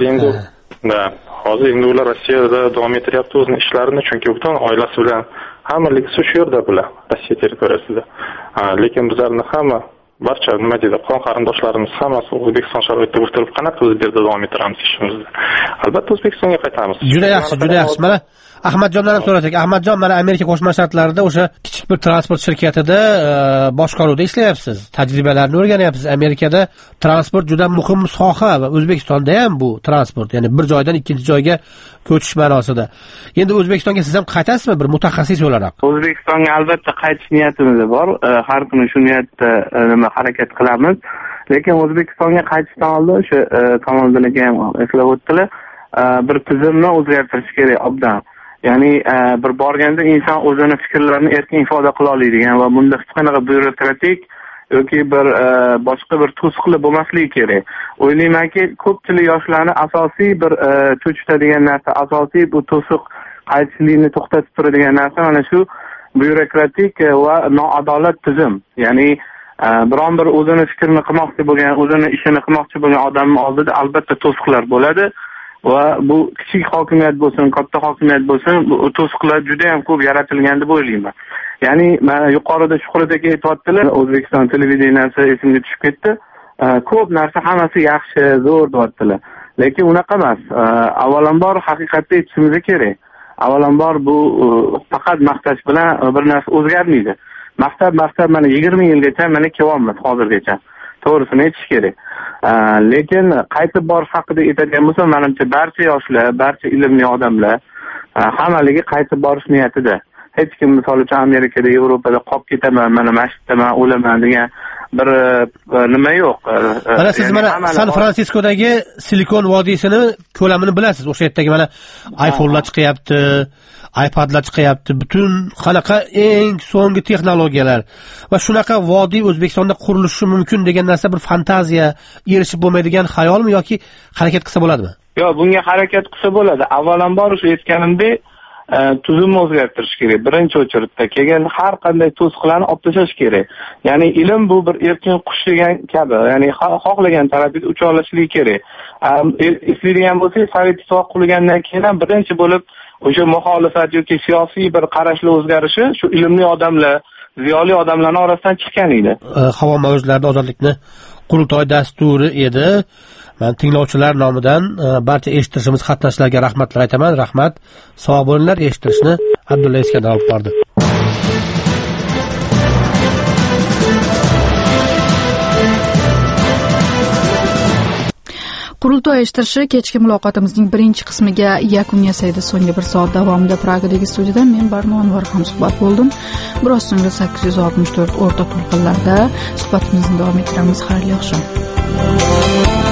Hozir endi ular Rossiyada davom ettiryapti o'zining ishlarini, chunki butun oilasi bilan hammaligi shu yerda bular, Rossiya territoriyasida. Lekin bizlarning hamma barcha nima deydi, qon qarindoshlarimiz hammasi O'zbekiston sharoitida o'tirib, qanaqa o'z yerda davom ettiramiz ishimizni. Albatta O'zbekistonga qaytamiz. Juda yaxshi. Mana Ahmadjondan ham so'rasak. Ahmadjon, mana Amerika Qo'shma Shtatlarida o'sha kichik bir transport shirkatida boshqaruvda ishlayapsiz. Tajribalarni o'rganyapsiz. Amerikada transport juda muhim soha va O'zbekistonda ham bu transport, ya'ni bir joydan ikkinchi joyga ko'chish ma'nosida. Endi O'zbekistonga siz ham qaytasizmi bir mutaxassis o'laroq? O'zbekistonga albatta qaytish niyatimiz bor. Har kuni shu niyatda harakat qilamiz. Lekin O'zbekistonga qaytishdan oldin shu Kamoliddin aka ham eslab o'tdilar, bir tizimni o'zgartirish kerak obdan. Ya'ni bir borganda inson o'zini fikrlarini erkin ifoda qila oladigan va bunda hech qanaqa byurokratik yoki bir boshqa bir to'siqlar bo'lmasligi kerak. O'ylaymanki, ko'pchilik yoshlarni asosiy bir cho'chitadigan narsa, asosiy bu to'siq qaytishlikni to'xtatib turadigan narsa mana shu byurokratik va noadolat tizim. Ya'ni biron bir o'zini fikrini qilmoqchi bo'lgan, o'zini ishini qilmoqchi bo'lgan odamning oldida albatta to'siqlar bo'ladi va bu kichik hokimiyat bo'lsin, katta hokimiyat bo'lsin, bu to'siqlar juda ham ko'p yaratilgan deb o'ylayman. Ya'ni mana yuqorida Shuhrat aka aytibdilar, O'zbekiston televideniyasi esimga tushib ketdi. Ko'p narsa hammasi yaxshi, zo'r deyaptilar. Lekin unaqa emas. Avvalambor haqiqatda aytishimiz kerak. Avvalambor bu faqat maqtash bilan bir narsa o'zgarmaydi. Maqtab mana 20 yilgacha mana kelyapmiz hozirgacha. To'g'risini aytish kerak. Lekin qaytib borish haqida aytadigan bo'lsam, menimcha barcha yoshlar, barcha ilmli odamlar hammaligi qaytib borish niyatida. Hech kim misol uchun Amerikada, Yevropada qolib ketaman, mana masjiddaman, o'laman degan bir nima yo'q. Mana siz mana San Fransiskodagi Silikon vodiysini ko'lamini bilasiz. O'sha yerdagi mana iPhone'lar chiqyapti, iPadlar chiqyapti, butun qanaqa eng so'nggi texnologiyalar va shunaqa vodiy O'zbekistonda qurilishi mumkin degan narsa bir fantaziya, erishib bo'lmaydigan xayolmi yoki harakat qilsa bo'ladimi? Yo'q, bunga harakat qilsa bo'ladi. Avvalambor o'sha aytganimdek, tuzumni o'zgartirish kerak. Birinchi o'chiribda keyin har qanday to'siqlarni olib tashlash kerak. Ya'ni ilm bu bir erkin qush degan kabi, ya'ni xohlagan tarafga ucha olishligi kerak. Eslaydigan bo'lsangiz, Sovet Ittifoqi qurigandan keyin ham birinchi bo'lib o'sha muxolifat yoki siyosiy bir qarashlar o'zgarishi shu ilmli odamlar, ziyoli odamlarning orasidan chiqqan edi. Havo mavjlarida ozodlikni qurultoy dasturi edi. Men tinglovchilar nomidan barcha eshittirishimiz qatnashchilarga rahmatlar aytaman. Rahmat. Sog' bo'linglar. Eshittirishni Abdulla Iskandar olib bordi. Qurultoy eshittirishi kechki muloqotimizning birinchi qismiga yakun yasaydi. So'nggi 1 soat davomida Pragadagi studiyadan men Barno Anvar ham suhbat bo'ldim. Biroz so'ngra 864 o'rta to'lqinlarda suhbatimizni davom ettiramiz. Xayrli oqshom.